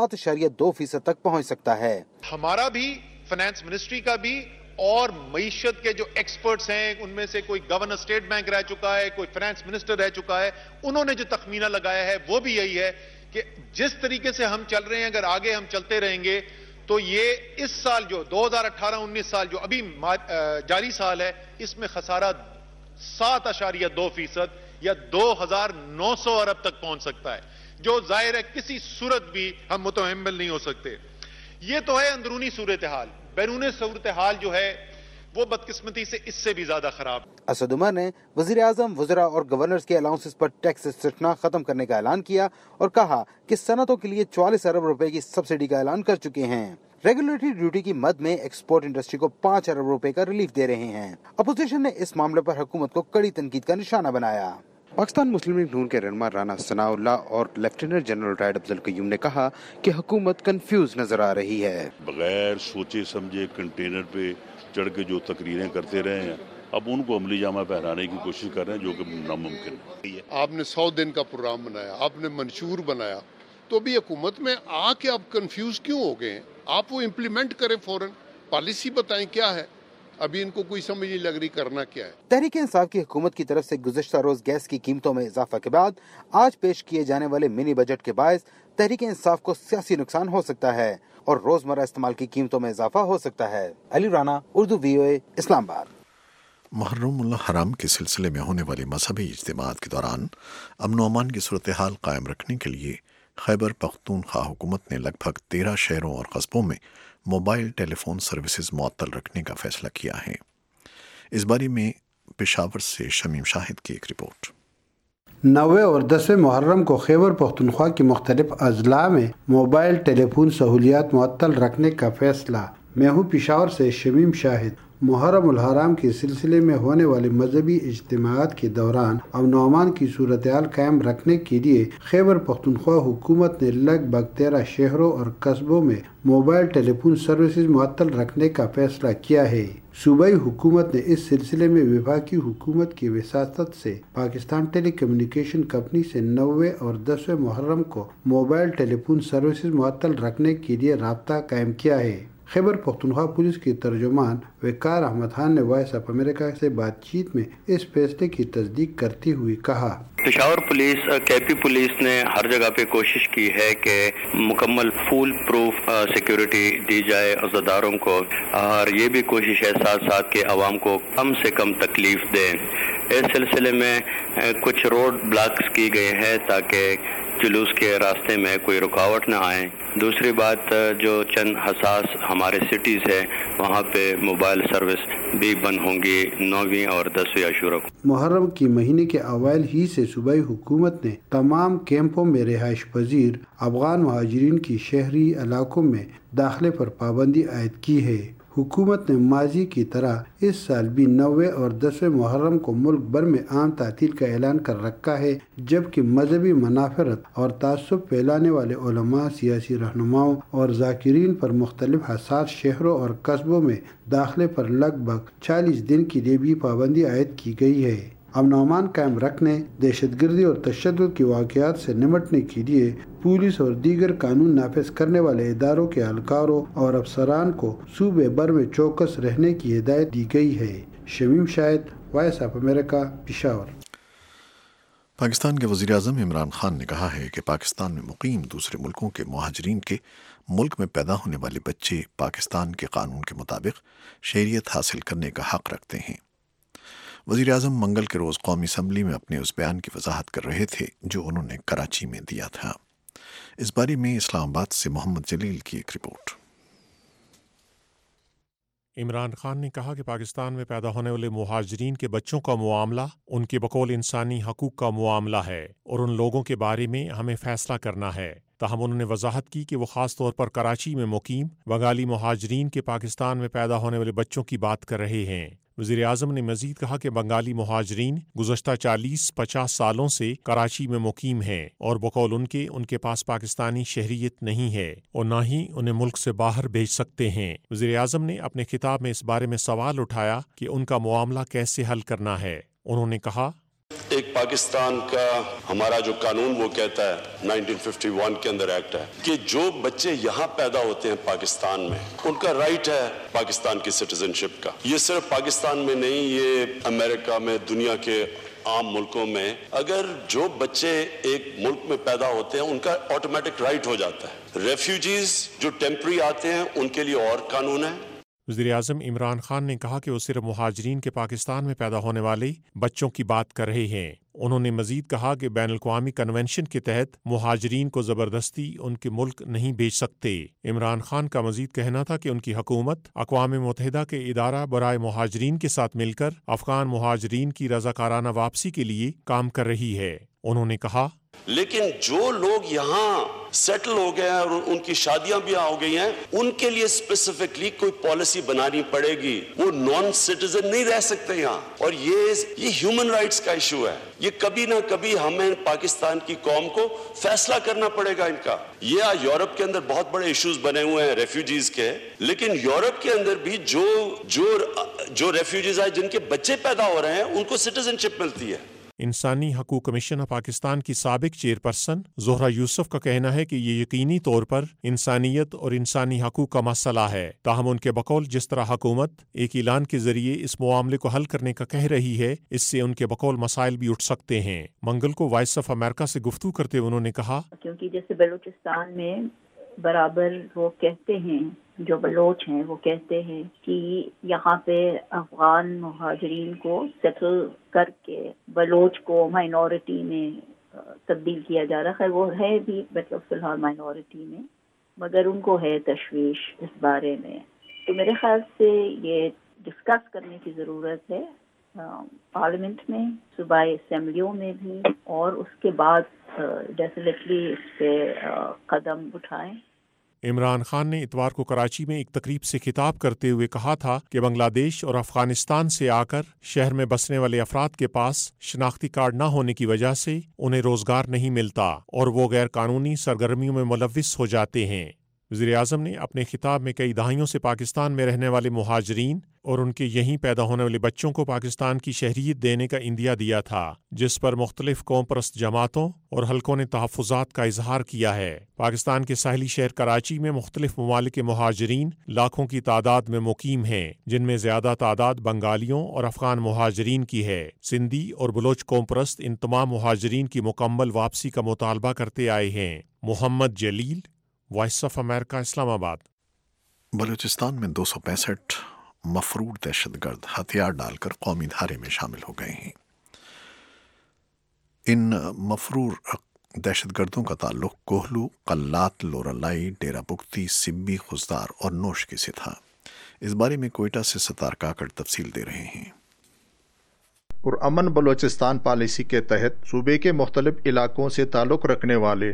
7.2% تک پہنچ سکتا ہے۔ ہمارا بھی، فائنانس منسٹری کا بھی، اور معیشت کے جو ایکسپرٹس ہیں ان میں سے کوئی گورنر اسٹیٹ بینک رہ چکا ہے، کوئی فائنانس منسٹر رہ چکا ہے، انہوں نے جو تخمینہ لگایا ہے وہ بھی یہی ہے کہ جس طریقے سے ہم چل رہے ہیں اگر آگے ہم چلتے رہیں گے تو یہ اس سال جو 2018-19 سال جو ابھی جاری سال ہے، اس میں خسارہ 7.2% یا 2,900 ارب تک پہنچ سکتا ہے، جو ظاہر ہے کسی صورت بھی ہم متحمل نہیں ہو سکتے۔ یہ تو ہے اندرونی صورتحال۔ بیرون صورتحال جو ہے وہ بدقسمتی سے اس سے بھی زیادہ خراب۔ اسد عمر نے وزیر اعظم، وزراء اور گورنرز کے الاؤنسز پر ٹیکس استثنا ختم کرنے کا اعلان کیا اور کہا کہ صنعتوں کے لیے 44 ارب روپے کی سبسڈی کا اعلان کر چکے ہیں۔ ریگولیٹری ڈیوٹی کی مد میں ایکسپورٹ انڈسٹری کو 5 ارب روپے کا ریلیف دے رہے ہیں۔ اپوزیشن نے اس معاملے پر حکومت کو کڑی تنقید کا نشانہ بنایا۔ پاکستان مسلم لیگ نون کے رہنما رانا ثناء اللہ اور lieutenant general retired Afzal Qayyum نے کہا کہ حکومت کنفیوز نظر آ رہی ہے۔ بغیر سوچے سمجھے کنٹینر پہ چڑھ کے جو تقریریں کرتے رہے ہیں، اب ان کو عملی جامہ پہنانے کی کوشش کر رہے ہیں، جو کہ ناممکن ہے۔ آپ نے 100 دن کا پروگرام بنایا، آپ نے منشور بنایا، تو ابھی حکومت میں آ کے آپ کنفیوز کیوں ہو گئے ہیں؟ آپ وہ امپلیمنٹ کریں فوراً، پالیسی بتائیں کیا ہے۔ ابھی ان کو کوئی سمجھ نہیں لگ رہی کرنا کیا ہے۔ تحریک انصاف کی حکومت کی طرف سے گزشتہ روز گیس کی قیمتوں میں اضافہ کے بعد آج پیش کیے جانے والے منی بجٹ کے باعث تحریک انصاف کو سیاسی نقصان ہو سکتا ہے اور روزمرہ استعمال کی قیمتوں میں اضافہ ہو سکتا ہے۔ علی رانا، اردو VOA، اسلام آباد۔ محرم الحرام کے سلسلے میں ہونے والی مذہبی اجتماعات کے دوران امن و امان کی صورتحال قائم رکھنے کے لیے خیبر پختونخوا حکومت نے لگ بھگ 13 شہروں اور قصبوں میں موبائل ٹیلی فون سروسز معطل رکھنے کا فیصلہ کیا ہے۔ इस बारे में पेशावर से शमीम शाहिद की एक रिपोर्ट। 9वें और 10वें मुहर्रम को खैबर पख्तूनख्वा की मुख्तलिफ अजला में मोबाइल टेलीफोन सहूलियात मुअत्तल रखने का फैसला। मैं हूँ पेशावर से शमीम शाहिद। मुहर्रम उल हराम के सिलसिले में होने वाले मजहबी इज्तिमाआत के दौरान अमन की सूरत-ए-हाल कायम रखने के लिए खैबर पख्तूनख्वा हुकूमत ने लगभग 13 शहरों और कस्बों में मोबाइल टेलीफोन सर्विसेज मुअत्तल रखने का फैसला किया है। सूबाई हुकूमत ने इस सिलसिले में वफाकी हुकूमत की वसातत से पाकिस्तान टेली कम्युनिकेशन कंपनी से 9वें और 10वें मुहर्रम को मोबाइल टेलीफोन सर्विसेज मुअत्तल रखने के लिए राब्ता कायम किया है। खैबर पख्तूनख्वा पुलिस के तर्जुमान वकार अहमद खान ने वॉइस ऑफ अमेरिका से बातचीत में इस फैसले की तस्दीक करते हुए कहा, पेशावर पुलिस केपी पुलिस ने हर जगह पे कोशिश की है कि मुकम्मल फुल प्रूफ सिक्योरिटी दी जाए अज़ादारों को, और ये भी कोशिश है साथ साथ कि आवाम को कम से कम तकलीफ दें। इस सिलसिले में कुछ रोड ब्लॉक्स की गए हैं ताकि जुलूस के रास्ते में कोई रुकावट न आए। दूसरी बात, जो चंद हसास हमारे सिटीज़ है वहाँ पे मोबाइल सर्विस भी बंद होंगी 9वीं और 10वीं अशूरा को। मुहर्रम की महीने के अवाइल ही से सूबाई हुकूमत ने तमाम कैंपों में रिहाइश पजीर अफगान महाजिरीन की शहरी इलाकों में दाखिले पर पाबंदी आयद की है। हुकूमत ने माजी की तरह इस साल भी 9वें और 10वें मुहर्रम को मुल्क भर में आम तातील का ऐलान कर रखा है, जबकि मजहबी मनाफरत और तासुब फैलाने वाले उलमा, सियासी रहनुमाओं और जाकिरीन पर मुख्तलिफ हसास शहरों और कस्बों में दाखिले पर लगभग 40 दिन के लिए भी पाबंदी आयद की गई है। अमन कायम रखने, दहशतगर्दी और तशद्दुद की वाक़यात से निमटने के लिए पुलिस और दीगर कानून नाफिज करने वाले इदारों के अहलकारों और अफसरान को सूबे भर में चौकस रहने की हिदायत दी गई है। Shamim Shahid, voice of America, Peshawar. Pakistan के वज़ीर-ए-आज़म इमरान खान ने कहा है कि पाकिस्तान में मुकीम दूसरे मुल्कों के मुहाजिरीन के मुल्क में पैदा होने वाले बच्चे पाकिस्तान के कानून के मुताबिक शहरियत हासिल करने का हक़ रखते हैं। वज़ीर-ए-आज़म मंगल के रोज़ कौमी असम्बली में अपने उस बयान की वजाहत कर रहे थे जो उन्होंने कराची में दिया था। इस बारे में इस्लामाबाद से मोहम्मद जलील की एक रिपोर्ट। इमरान खान ने कहा कि पाकिस्तान में पैदा होने वाले मुहाजिरीन के बच्चों का मुआमला उनके बकौल इंसानी हकूक़ का मुआमला है और उन लोगों के बारे में हमें फ़ैसला करना है। ताहम उन्होंने वजाहत की कि वो ख़ास तौर पर कराची में मुकीम बंगाली मुहाजिरीन के पाकिस्तान में पैदा होने वाले बच्चों की बात कर रहे हैं। वज़ीर आज़म ने मज़ीद कहा कि बंगाली मुहाजिरीन गुज़श्ता 40-50 सालों से कराची में मुकीम हैं और बकौल उनके पास पाकिस्तानी शहरियत नहीं है और न ही उन्हें मुल्क से बाहर भेज सकते हैं। वज़ीर आज़म ने अपने खिताब में इस बारे में सवाल उठाया कि उनका मामला कैसे हल करना है। उन्होंने कहा, एक पाकिस्तान का हमारा जो कानून वो कहता है 1951 के अंदर एक्ट है कि जो बच्चे यहाँ पैदा होते हैं पाकिस्तान में उनका राइट है पाकिस्तान की सिटीजनशिप का। ये सिर्फ पाकिस्तान में नहीं, ये अमेरिका में, दुनिया के आम मुल्कों में अगर जो बच्चे एक मुल्क में पैदा होते हैं उनका ऑटोमेटिक राइट हो जाता है। रेफ्यूजीज जो टेम्पररी आते हैं उनके लिए और कानून है। वज़ीर आज़म इमरान खान ने कहा कि वो सिर्फ मुहाजिरीन के पाकिस्तान में पैदा होने वाले बच्चों की बात कर रहे हैं। उन्होंने मज़ीद कहा कि बैनुल-अक़वामी कन्वेंशन के तहत मुहाजिरीन को ज़बरदस्ती उनके मुल्क नहीं भेज सकते। इमरान खान का मज़ीद कहना था कि उनकी हुकूमत अक़वाम मुत्तहिदा के इदारा बराए मुहाजिरीन के साथ मिलकर अफ़गान मुहाजिरीन की रज़ाकाराना वापसी के लिए काम कर रही है। उन्होंने कहा, लेकिन जो लोग यहाँ सेटल हो गए हैं और उनकी शादियां भी हो गई हैं, उनके लिए स्पेसिफिकली कोई पॉलिसी बनानी पड़ेगी। वो नॉन सिटीजन नहीं रह सकते यहाँ, और ये ह्यूमन राइट्स का इशू है। ये कभी ना कभी हमें पाकिस्तान की कौम को फैसला करना पड़ेगा इनका। ये यूरोप के अंदर बहुत बड़े इश्यूज बने हुए हैं रेफ्यूजीज के, लेकिन यूरोप के अंदर भी जो रेफ्यूजीज आए जिनके बच्चे पैदा हो रहे हैं उनको सिटीजनशिप मिलती है। इंसानी हकूक़ कमीशन पाकिस्तान की साबिक चेयरपर्सन ज़ोहरा यूसुफ का कहना है कि ये यकीनी तौर पर इंसानियत और इंसानी हकूक़ का मसला है। ताहम उनके बकौल जिस तरह हुकूमत एक ऐलान के जरिए इस मामले को हल करने का कह रही है, इससे उनके बकौल मसाइल भी उठ सकते हैं। मंगल को वॉइस ऑफ अमेरिका से गुफ्तगू करते हुए उन्होंने कहा, क्योंकि जैसे बलूचिस्तान में बराबर वो कहते हैं, जो बलोच हैं वो कहते हैं कि यहाँ पे अफगान मुहाजिरीन को सेटल करके बलोच को माइनॉरिटी में तब्दील किया जा रहा है। वो है भी मतलब फिलहाल माइनॉरिटी में, मगर उनको है तशवीश इस बारे में। तो मेरे ख्याल से ये ڈسکس کرنے کی ضرورت ہے پارلیمنٹ میں، صوبائی اسمبلیوں میں بھی، اور اس کے بعد ڈیفینیٹلی اس پہ قدم اٹھائیں۔ عمران خان نے اتوار کو کراچی میں ایک تقریب سے خطاب کرتے ہوئے کہا تھا کہ بنگلہ دیش اور افغانستان سے آ کر شہر میں بسنے والے افراد کے پاس شناختی کارڈ نہ ہونے کی وجہ سے انہیں روزگار نہیں ملتا اور وہ غیر قانونی سرگرمیوں میں ملوث ہو جاتے ہیں۔ وزیر اعظم نے اپنے خطاب میں کئی دہائیوں سے پاکستان میں رہنے والے مہاجرین اور ان کے یہیں پیدا ہونے والے بچوں کو پاکستان کی شہریت دینے کا عندیہ دیا تھا، جس پر مختلف قوم پرست جماعتوں اور حلقوں نے تحفظات کا اظہار کیا ہے۔ پاکستان کے ساحلی شہر کراچی میں مختلف ممالک کے مہاجرین لاکھوں کی تعداد میں مقیم ہیں، جن میں زیادہ تعداد بنگالیوں اور افغان مہاجرین کی ہے۔ سندھی اور بلوچ قوم پرست ان تمام مہاجرین کی مکمل واپسی کا مطالبہ کرتے آئے ہیں۔ محمد جلیل، وائس آف امریکہ، اسلام آباد۔ بلوچستان میں 265 مفرور دہشت گرد ہتھیار ڈال کر قومی دھارے میں شامل ہو گئے ہیں۔ ان مفرور دہشت گردوں کا تعلق کوہلو، قلات، لورالائی، ڈیرہ بگتی، سبی، خزدار اور نوشکی سے تھا۔ اس بارے میں کوئٹہ سے ستار کاکڑ تفصیل دے رہے ہیں۔ پرامن بلوچستان پالیسی کے تحت صوبے کے مختلف علاقوں سے تعلق رکھنے والے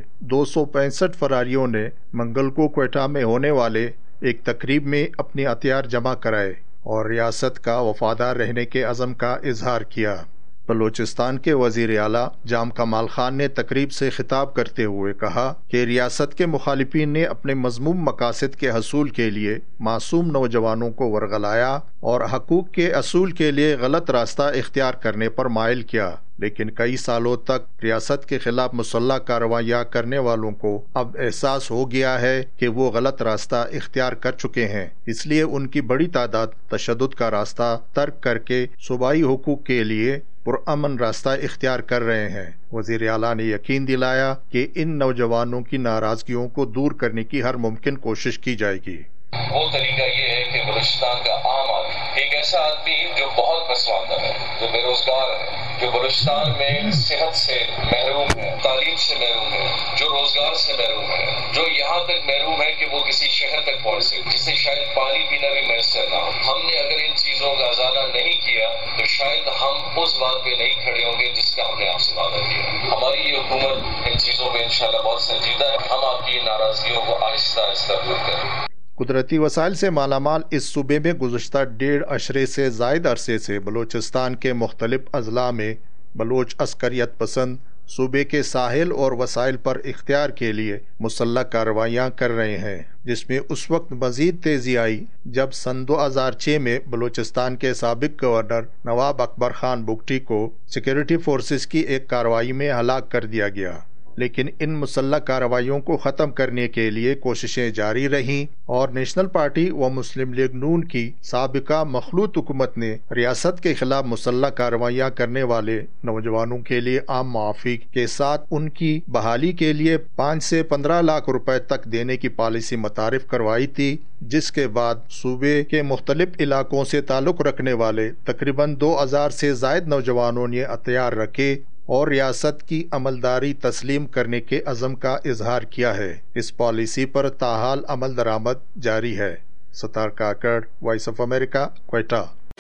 265 فراریوں نے منگل کو کوئٹہ میں ہونے والے ایک تقریب میں اپنے ہتھیار جمع کرائے اور ریاست کا وفادار رہنے کے عزم کا اظہار کیا۔ بلوچستان کے وزیر اعلیٰ جام کمال خان نے تقریب سے خطاب کرتے ہوئے کہا کہ ریاست کے مخالفین نے اپنے مذموم مقاصد کے حصول کے لیے معصوم نوجوانوں کو ورغلایا اور حقوق کے اصول کے لیے غلط راستہ اختیار کرنے پر مائل کیا، لیکن کئی سالوں تک ریاست کے خلاف مسلح کارروائیاں کرنے والوں کو اب احساس ہو گیا ہے کہ وہ غلط راستہ اختیار کر چکے ہیں، اس لیے ان کی بڑی تعداد تشدد کا راستہ ترک کر کے صوبائی حقوق کے لیے پرامن راستہ اختیار کر رہے ہیں۔ وزیر اعلیٰ نے یقین دلایا کہ ان نوجوانوں کی ناراضگیوں کو دور کرنے کی ہر ممکن کوشش کی جائے گی۔ وہ طریقہ یہ ہے کہ بلوچستان کا عام آدمی، ایک ایسا آدمی جو بہت پسماندہ ہے، جو بے روزگار ہے، جو بلوچستان میں صحت سے محروم ہے، تعلیم سے محروم ہے، جو روزگار سے محروم ہے، جو یہاں تک محروم ہے کہ وہ کسی شہر تک پہنچ سکے، جسے شاید پانی پینا بھی میسر نہ ہو۔ ہم نے اگر ان چیزوں کا ازالہ نہیں کیا تو شاید ہم اس بات پہ نہیں کھڑے ہوں گے جس کا ہم نے آپ سے وعدہ کیا۔ ہماری یہ حکومت ان چیزوں پہ انشاءاللہ بہت سنجیدہ ہے۔ ہم آپ کی ناراضگیوں کو آہستہ آہستہ دور کریں۔ قدرتی وسائل سے مالا مال اس صوبے میں گزشتہ 1.5 عشرے سے زائد عرصے سے بلوچستان کے مختلف اضلاع میں بلوچ عسکریت پسند صوبے کے ساحل اور وسائل پر اختیار کے لیے مسلح کارروائیاں کر رہے ہیں، جس میں اس وقت مزید تیزی آئی جب سن 2006 میں بلوچستان کے سابق گورنر نواب اکبر خان بگٹی کو سیکورٹی فورسز کی ایک کارروائی میں ہلاک کر دیا گیا۔ لیکن ان مسلح کارروائیوں کو ختم کرنے کے لیے کوششیں جاری رہیں اور نیشنل پارٹی و مسلم لیگ نون کی سابقہ مخلوط حکومت نے ریاست کے خلاف مسلح کارروائیاں کرنے والے نوجوانوں کے لیے عام معافی کے ساتھ ان کی بحالی کے لیے 5 سے 15 لاکھ روپے تک دینے کی پالیسی متعارف کروائی تھی، جس کے بعد صوبے کے مختلف علاقوں سے تعلق رکھنے والے تقریباً 2000 سے زائد نوجوانوں نے ہتھیار رکھے اور ریاست کی عملداری تسلیم کرنے کے عزم کا اظہار کیا ہے۔ اس پالیسی پر تاحال عمل درآمد جاری ہے۔ Sattar Kakar, voice of America, Quetta.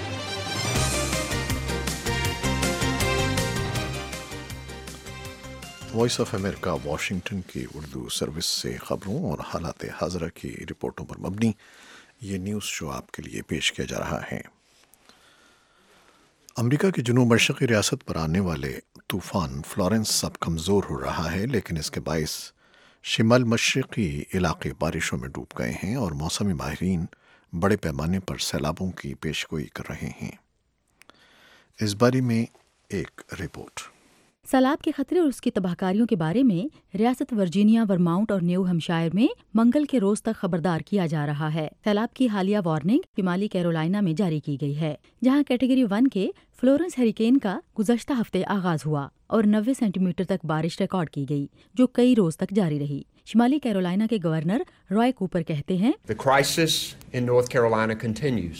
Voice of America Washington کی اردو سروس سے خبروں اور حالات حاضرہ کی رپورٹوں پر مبنی یہ نیوز شو آپ کے لیے پیش کیا جا رہا ہے۔ امریکہ کی جنوب مشرقی ریاست پر آنے والے طوفان فلورنس اب کمزور ہو رہا ہے، لیکن اس کے باعث شمال مشرقی علاقے بارشوں میں ڈوب گئے ہیں اور موسمی ماہرین بڑے پیمانے پر سیلابوں کی پیشگوئی کر رہے ہیں۔ اس بارے میں ایک رپورٹ۔ سیلاب کے خطرے اور اس کی تباہ کاریوں کے بارے میں ریاست ورجینیا، ورماؤنٹ اور نیو ہمشائر میں منگل کے روز تک خبردار کیا جا رہا ہے۔ سیلاب کی حالیہ وارننگ شمالی کیرولائنا میں جاری کی گئی ہے، جہاں کیٹیگری 1 کے فلورنس ہریکین کا گزشتہ ہفتے آغاز ہوا اور 90 سینٹی میٹر تک بارش ریکارڈ کی گئی، جو کئی روز تک جاری رہی۔ شمالی کیرولائنا کے گورنر رائے کوپر کہتے ہیں، The crisis in North Carolina continues.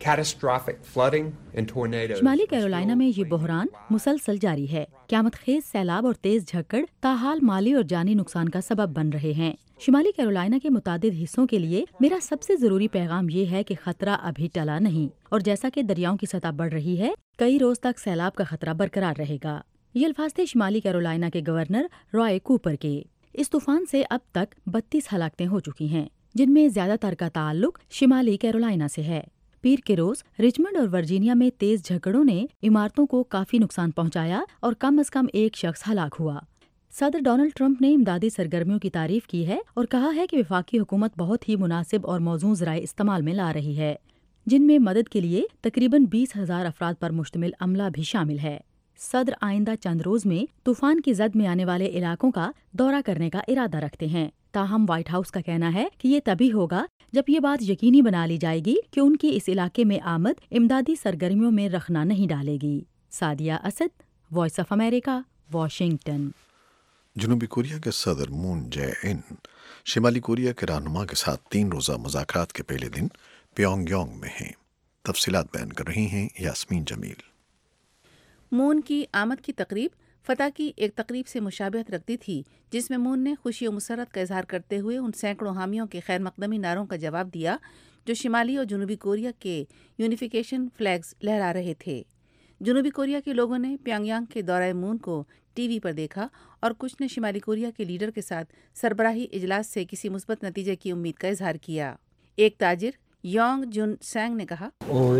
شمالی کیرولائنا میں یہ بحران مسلسل جاری ہے۔ قیامت خیز سیلاب اور تیز جھکڑ تاحال مالی اور جانی نقصان کا سبب بن رہے ہیں۔ شمالی کیرولائنا کے متعدد حصوں کے لیے میرا سب سے ضروری پیغام یہ ہے کہ خطرہ ابھی ٹلا نہیں، اور جیسا کہ دریاؤں کی سطح بڑھ رہی ہے، کئی روز تک سیلاب کا خطرہ برقرار رہے گا۔ یہ الفاظ تھے شمالی کیرولائنا کے گورنر رائے کوپر کے۔ اس طوفان سے اب تک 32 ہلاکتیں ہو چکی ہیں، جن میں زیادہ تر کا تعلق شمالی کیرولائنا سے ہے۔ پیر کے روز رچمنڈ اور ورجینیا میں تیز جھکڑوں نے عمارتوں کو کافی نقصان پہنچایا اور کم از کم ایک شخص ہلاک ہوا۔ صدر ڈونلڈ ٹرمپ نے امدادی سرگرمیوں کی تعریف کی ہے اور کہا ہے کہ وفاقی حکومت بہت ہی مناسب اور موزوں ذرائع استعمال میں لا رہی ہے، جن میں مدد کے لیے تقریباً 20,000 افراد پر مشتمل عملہ بھی شامل ہے۔ صدر آئندہ چند روز میں طوفان کی زد میں آنے والے علاقوں کا دورہ کرنے کا ارادہ رکھتے ہیں۔ تاہم وائٹ ہاؤس کا کہنا ہے کہ یہ تبھی ہوگا جب یہ بات یقینی بنا لی جائے گی کہ ان کی اس علاقے میں آمد امدادی سرگرمیوں میں رخنہ نہیں ڈالے گی۔ Sadia Asad, voice of America, Washington. جنوبی کوریا کے صدر مون جے ان شمالی کوریا کے رہنما کے ساتھ 3 روزہ مذاکرات کے پہلے دن پیونگ یانگ میں ہیں۔ تفصیلات بیان کر رہی ہیں یاسمین جمیل۔ مون کی آمد کی تقریب فتح کی ایک تقریب سے مشابہت رکھتی تھی، جس میں مون نے خوشی و مسرت کا اظہار کرتے ہوئے ان سینکڑوں حامیوں کے خیر مقدمی نعروں کا جواب دیا جو شمالی اور جنوبی کوریا کے یونیفیکیشن فلیگز لہرا رہے تھے۔ جنوبی کوریا کے لوگوں نے پیونگ یانگ کے دورہ مون کو ٹی وی پر دیکھا اور کچھ نے شمالی کوریا کے لیڈر کے ساتھ سربراہی اجلاس سے کسی مثبت نتیجے کی امید کا اظہار کیا۔ ایک تاجر یونگ جن سینگ نے کہا،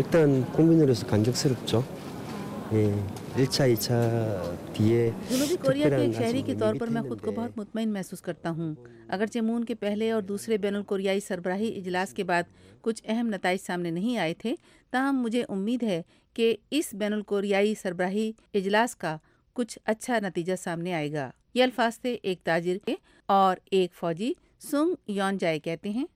جنوبی کوریا کے ایک شہری کے طور پر میں خود کو بہت مطمئن محسوس کرتا ہوں۔ اگرچہ مون کے پہلے اور دوسرے بین الکوریائی سربراہی اجلاس کے بعد کچھ اہم نتائج سامنے نہیں آئے تھے، تاہم مجھے امید ہے کہ اس بین الکوریائی سربراہی اجلاس کا کچھ اچھا نتیجہ سامنے آئے گا۔ یہ الفاظ تھے ایک تاجر کے، اور ایک فوجی سنگ یون جائے کہتے ہیں،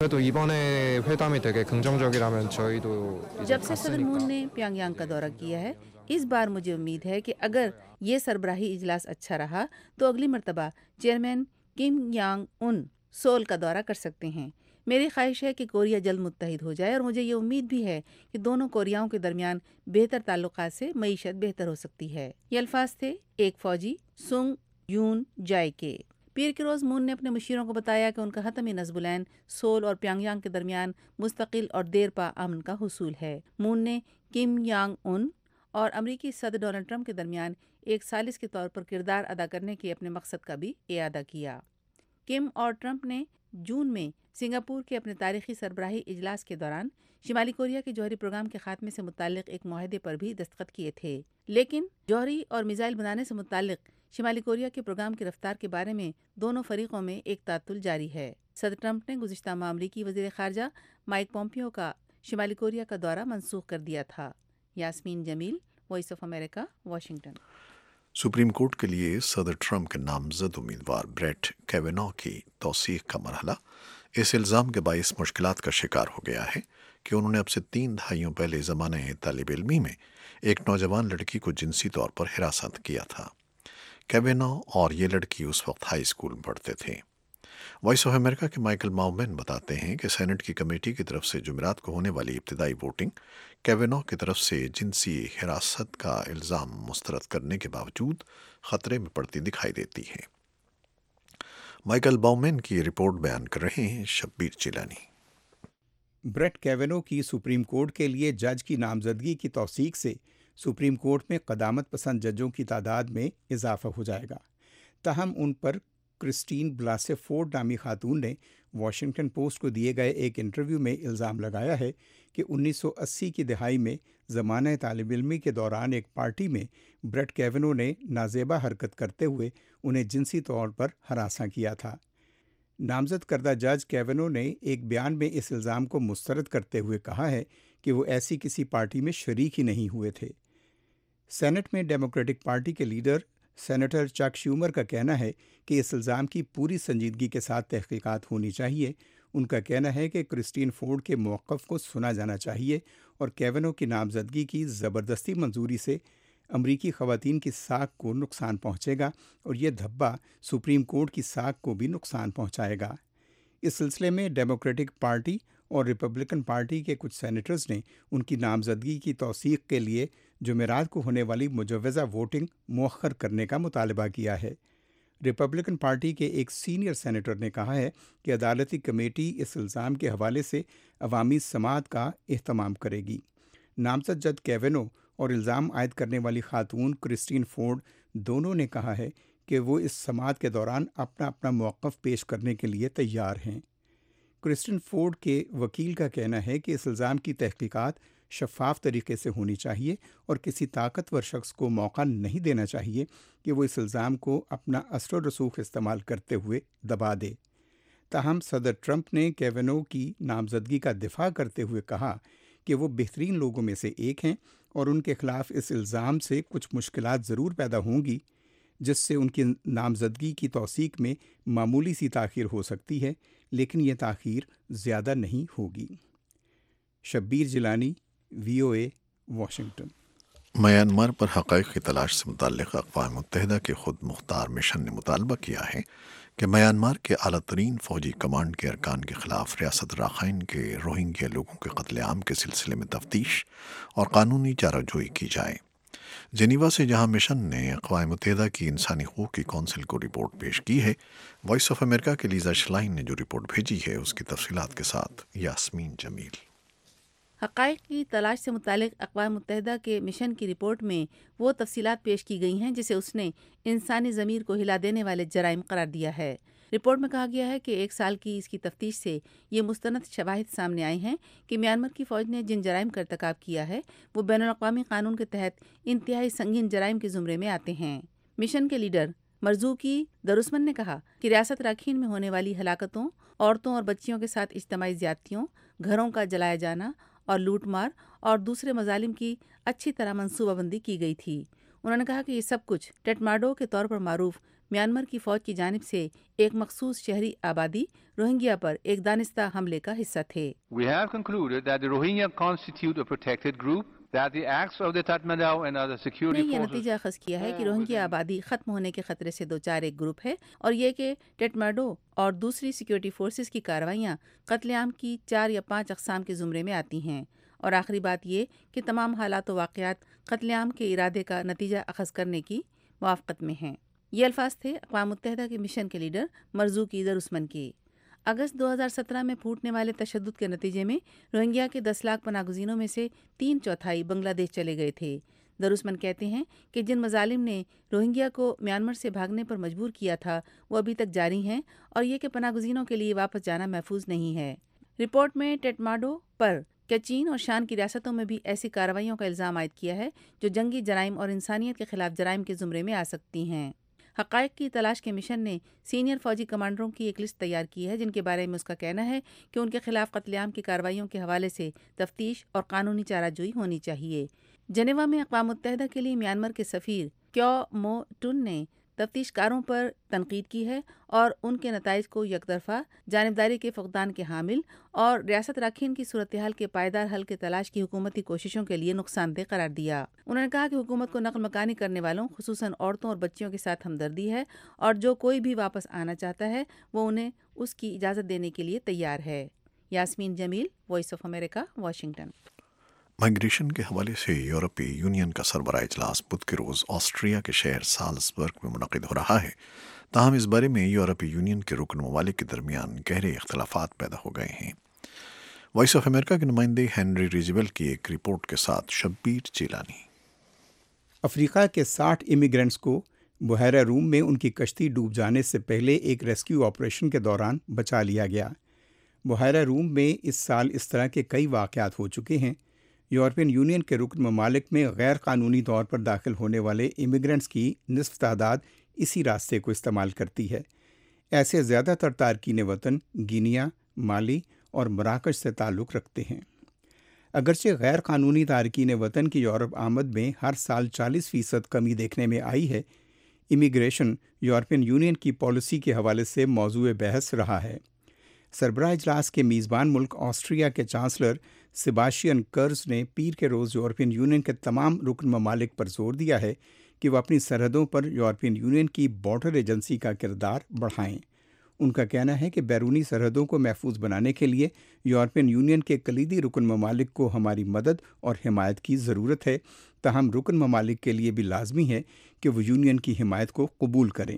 جب سے صدر مون نے پیونگ یانگ کا دورہ کیا ہے، اس بار مجھے امید ہے کہ اگر یہ سربراہی اجلاس اچھا رہا تو اگلی مرتبہ chairman Kim Jong Un Seoul کا دورہ کر سکتے ہیں۔ میری خواہش ہے کہ کوریا جلد متحد ہو جائے، اور مجھے یہ امید بھی ہے کہ دونوں کوریاؤں کے درمیان بہتر تعلقات سے معیشت بہتر ہو سکتی ہے۔ یہ الفاظ تھے ایک فوجی سنگ یون جائے کے۔ پیر کے روز مون نے اپنے مشیروں کو بتایا کہ ان کا حتمی نصب العین سول اور پیونگ یانگ کے درمیان مستقل اور دیر پا امن کا حصول ہے۔ مون نے کم یانگ ان اور امریکی صدر ڈونلڈ ٹرمپ کے درمیان ایک ثالث کے طور پر کردار ادا کرنے کے اپنے مقصد کا بھی اعادہ کیا۔ کم اور ٹرمپ نے جون میں سنگاپور کے اپنے تاریخی سربراہی اجلاس کے دوران شمالی کوریا کے جوہری پروگرام کے خاتمے سے متعلق ایک معاہدے پر بھی دستخط کیے تھے، لیکن جوہری اور میزائل بنانے سے متعلق شمالی کوریا کے پروگرام کی رفتار کے بارے میں دونوں فریقوں میں ایک تعطل جاری ہے۔ صدر ٹرمپ نے گزشتہ ماہ امریکی وزیر خارجہ مائک پومپیو کا شمالی کوریا کا دورہ منسوخ کر دیا تھا۔ Yasmin Jamil, voice of America, Washington. Supreme court کے لیے صدر ٹرمپ کے نامزد امیدوار بریٹ کیوینو کی توثیق کا مرحلہ اس الزام کے باعث مشکلات کا شکار ہو گیا ہے کہ انہوں نے اب سے 3 دہائیوں پہلے زمانہ طالب علمی میں ایک نوجوان لڑکی کو جنسی طور پر ہراساں کیا تھا۔ کیوینو اور یہ لڑکی اس وقت ہائی اسکول میں پڑھتے تھے۔ وائس آف امریکہ کے مائیکل ماؤمین بتاتے ہیں کہ سینٹ کی کمیٹی کی طرف سے جمعرات کو ہونے والی ابتدائی ووٹنگ کیوینو کی طرف سے جنسی ہراست کا الزام مسترد کرنے کے باوجود خطرے میں پڑتی دکھائی دیتی ہے۔ مائیکل باؤمین کی رپورٹ بیان کر رہے ہیں شبیر چیلانی۔ بریٹ کیوینو کی سپریم کورٹ کے لیے جج کی نامزدگی کی توثیق سے سپریم کورٹ میں قدامت پسند ججوں کی تعداد میں اضافہ ہو جائے گا۔ تاہم ان پر کرسٹین بلاسے فورڈ نامی خاتون نے واشنگٹن پوسٹ کو دیے گئے ایک انٹرویو میں الزام لگایا ہے کہ 1980 کی دہائی میں زمانہ طالب علمی کے دوران ایک پارٹی میں بریٹ کیوینو نے نازیبا حرکت کرتے ہوئے انہیں جنسی طور پر ہراساں کیا تھا۔ نامزد کردہ جج کیوینو نے ایک بیان میں اس الزام کو مسترد کرتے ہوئے کہا ہے کہ وہ ایسی کسی پارٹی میں شریک ہی نہیں ہوئے تھے۔ سینٹ میں ڈیموکریٹک پارٹی کے لیڈر سینیٹر چک شیومر کا کہنا ہے کہ اس الزام کی پوری سنجیدگی کے ساتھ تحقیقات ہونی چاہیے۔ ان کا کہنا ہے کہ کرسٹین فورڈ کے موقف کو سنا جانا چاہیے اور کیوینو کی نامزدگی کی زبردستی منظوری سے امریکی خواتین کی ساکھ کو نقصان پہنچے گا اور یہ دھبا سپریم کورٹ کی ساکھ کو بھی نقصان پہنچائے گا۔ اس سلسلے میں ڈیموکریٹک پارٹی اور ریپبلکن پارٹی کے کچھ سینیٹرز نے ان کی نامزدگی کی توثیق کے لیے جمعرات کو ہونے والی مجوزہ ووٹنگ مؤخر کرنے کا مطالبہ کیا ہے۔ ریپبلکن پارٹی کے ایک سینئر سینیٹر نے کہا ہے کہ عدالتی کمیٹی اس الزام کے حوالے سے عوامی سماعت کا اہتمام کرے گی۔ نامزد جج کیوینو اور الزام عائد کرنے والی خاتون کرسٹین فورڈ دونوں نے کہا ہے کہ وہ اس سماعت کے دوران اپنا موقف پیش کرنے کے لیے تیار ہیں۔ کرسٹین فورڈ کے وکیل کا کہنا ہے کہ اس الزام کی تحقیقات شفاف طریقے سے ہونی چاہیے اور کسی طاقتور شخص کو موقع نہیں دینا چاہیے کہ وہ اس الزام کو اپنا اثر و رسوخ استعمال کرتے ہوئے دبا دے۔ تاہم صدر ٹرمپ نے کیوینو کی نامزدگی کا دفاع کرتے ہوئے کہا کہ وہ بہترین لوگوں میں سے ایک ہیں اور ان کے خلاف اس الزام سے کچھ مشکلات ضرور پیدا ہوں گی، جس سے ان کی نامزدگی کی توثیق میں معمولی سی تاخیر ہو سکتی ہے، لیکن یہ تاخیر زیادہ نہیں ہوگی۔ Shabbir Jilani, VOA، Washington. Myanmar پر حقائق کی تلاش سے متعلق اقوام متحدہ کے خود مختار مشن نے مطالبہ کیا ہے کہ میانمار کے اعلیٰ ترین فوجی کمانڈ کے ارکان کے خلاف ریاست راخائن کے روہنگیا لوگوں کے قتل عام کے سلسلے میں تفتیش اور قانونی چارہ جوئی کی جائے۔ جنیوا سے جہاں مشن نے اقوام متحدہ کی انسانی حقوق کی کونسل کو رپورٹ پیش کی ہے، وائس آف امریکہ کے لیزا شلائن نے جو رپورٹ بھیجی ہے اس کی تفصیلات کے ساتھ یاسمین جمیل۔ حقائق کی تلاش سے متعلق اقوام متحدہ کے مشن کی رپورٹ میں وہ تفصیلات پیش کی گئی ہیں جسے اس نے انسانی ضمیر کو ہلا دینے والے جرائم قرار دیا ہے۔ رپورٹ میں کہا گیا ہے کہ 1 سال کی اس کی تفتیش سے یہ مستند شواہد سامنے آئے ہیں کہ میانمار کی فوج نے جن جرائم کا ارتکاب کیا ہے وہ بین الاقوامی قانون کے تحت انتہائی سنگین جرائم کے زمرے میں آتے ہیں۔ مشن کے لیڈر مرزوقی درسمن نے کہا کہ ریاست راکھین میں ہونے والی ہلاکتوں، عورتوں اور بچیوں کے ساتھ اجتماعی زیادتیوں، گھروں کا جلایا جانا اور لوٹ مار اور دوسرے مظالم کی اچھی طرح منصوبہ بندی کی گئی تھی۔ انہوں نے کہا کہ یہ سب کچھ ٹیٹماڈو کے طور پر معروف میانمار کی فوج کی جانب سے ایک مخصوص شہری آبادی روہنگیا پر ایک دانستہ حملے کا حصہ تھے۔ We have concluded that the Rohingya constitute a protected group, that the acts of the Tatmadaw and other security نے یہ forces نتیجہ اخذ کیا ہے کہ روہنگیا آبادی ختم ہونے کے خطرے سے دوچار ایک گروپ ہے، اور یہ کہ ٹیٹماڈو اور دوسری سیکورٹی فورسز کی کارروائیاں قتل عام کی 4 یا 5 اقسام کے زمرے میں آتی ہیں، اور آخری بات یہ کہ تمام حالات و واقعات قتل عام کے ارادے کا نتیجہ اخذ کرنے کی موافقت میں ہیں۔ یہ الفاظ تھے اقوام متحدہ کے مشن کے لیڈر مرزوقی درسمن کے۔ اگست 2017 میں پھوٹنے والے تشدد کے نتیجے میں روہنگیا کے 10 لاکھ پناہ گزینوں میں سے 3/4 بنگلہ دیش چلے گئے تھے۔ درسمن کہتے ہیں کہ جن مظالم نے روہنگیا کو میانمار سے بھاگنے پر مجبور کیا تھا وہ ابھی تک جاری ہیں، اور یہ کہ پناہ گزینوں کے لیے واپس جانا محفوظ نہیں ہے۔ رپورٹ میں ٹیٹماڈو پر کچین اور شان کی ریاستوں میں بھی ایسی کارروائیوں کا الزام عائد کیا ہے جو جنگی جرائم اور انسانیت کے خلاف جرائم کے زمرے میں آ سکتی ہیں۔ حقائق کی تلاش کے مشن نے سینئر فوجی کمانڈروں کی ایک لسٹ تیار کی ہے جن کے بارے میں اس کا کہنا ہے کہ ان کے خلاف قتل عام کی کارروائیوں کے حوالے سے تفتیش اور قانونی چارہ جوئی ہونی چاہیے۔ جنیوا میں اقوام متحدہ کے لیے میانمار کے سفیر کیو مو ٹن نے تفتیش کاروں پر تنقید کی ہے اور ان کے نتائج کو یک طرفہ جانبداری کے فقدان کے حامل اور ریاست راکھین کی صورتحال کے پائیدار حل کے تلاش کی حکومتی کوششوں کے لیے نقصان دہ قرار دیا۔ انہوں نے کہا کہ حکومت کو نقل مکانی کرنے والوں خصوصاً عورتوں اور بچیوں کے ساتھ ہمدردی ہے، اور جو کوئی بھی واپس آنا چاہتا ہے وہ انہیں اس کی اجازت دینے کے لیے تیار ہے۔ Yasmin Jamil, voice of America, Washington. Migration کے حوالے سے یورپی یونین کا سربراہ اجلاس بدھ کے روز آسٹریا کے شہر سالزبرگ میں منعقد ہو رہا ہے، تاہم اس بارے میں یورپی یونین کے رکن ممالک کے درمیان گہرے اختلافات پیدا ہو گئے ہیں۔ وائس آف امریکہ کے نمائندے ہینری ریجیبل کی ایک رپورٹ کے ساتھ شبیر جیلانی۔ افریقہ کے 60 امیگرینٹس کو بحیرہ روم میں ان کی کشتی ڈوب جانے سے پہلے ایک ریسکیو آپریشن کے دوران بچا لیا گیا۔ بحیرہ روم میں اس سال اس طرح کے کئی واقعات ہو چکے ہیں۔ یورپین یونین کے رکن ممالک میں غیر قانونی طور پر داخل ہونے والے امیگرینٹس کی نصف تعداد اسی راستے کو استعمال کرتی ہے۔ ایسے زیادہ تر تارکین وطن گینیا، مالی اور مراکش سے تعلق رکھتے ہیں۔ اگرچہ غیر قانونی تارکین وطن کی یورپ آمد میں ہر سال 40% کمی دیکھنے میں آئی ہے، امیگریشن یورپین یونین کی پالیسی کے حوالے سے موضوع بحث رہا ہے۔ سربراہ اجلاس کے میزبان ملک آسٹریا کے چانسلر سیباسٹین کرز نے پیر کے روز یورپین یونین کے تمام رکن ممالک پر زور دیا ہے کہ وہ اپنی سرحدوں پر یورپین یونین کی بارڈر ایجنسی کا کردار بڑھائیں۔ ان کا کہنا ہے کہ بیرونی سرحدوں کو محفوظ بنانے کے لیے یورپین یونین کے کلیدی رکن ممالک کو ہماری مدد اور حمایت کی ضرورت ہے، تاہم رکن ممالک کے لیے بھی لازمی ہے کہ وہ یونین کی حمایت کو قبول کریں۔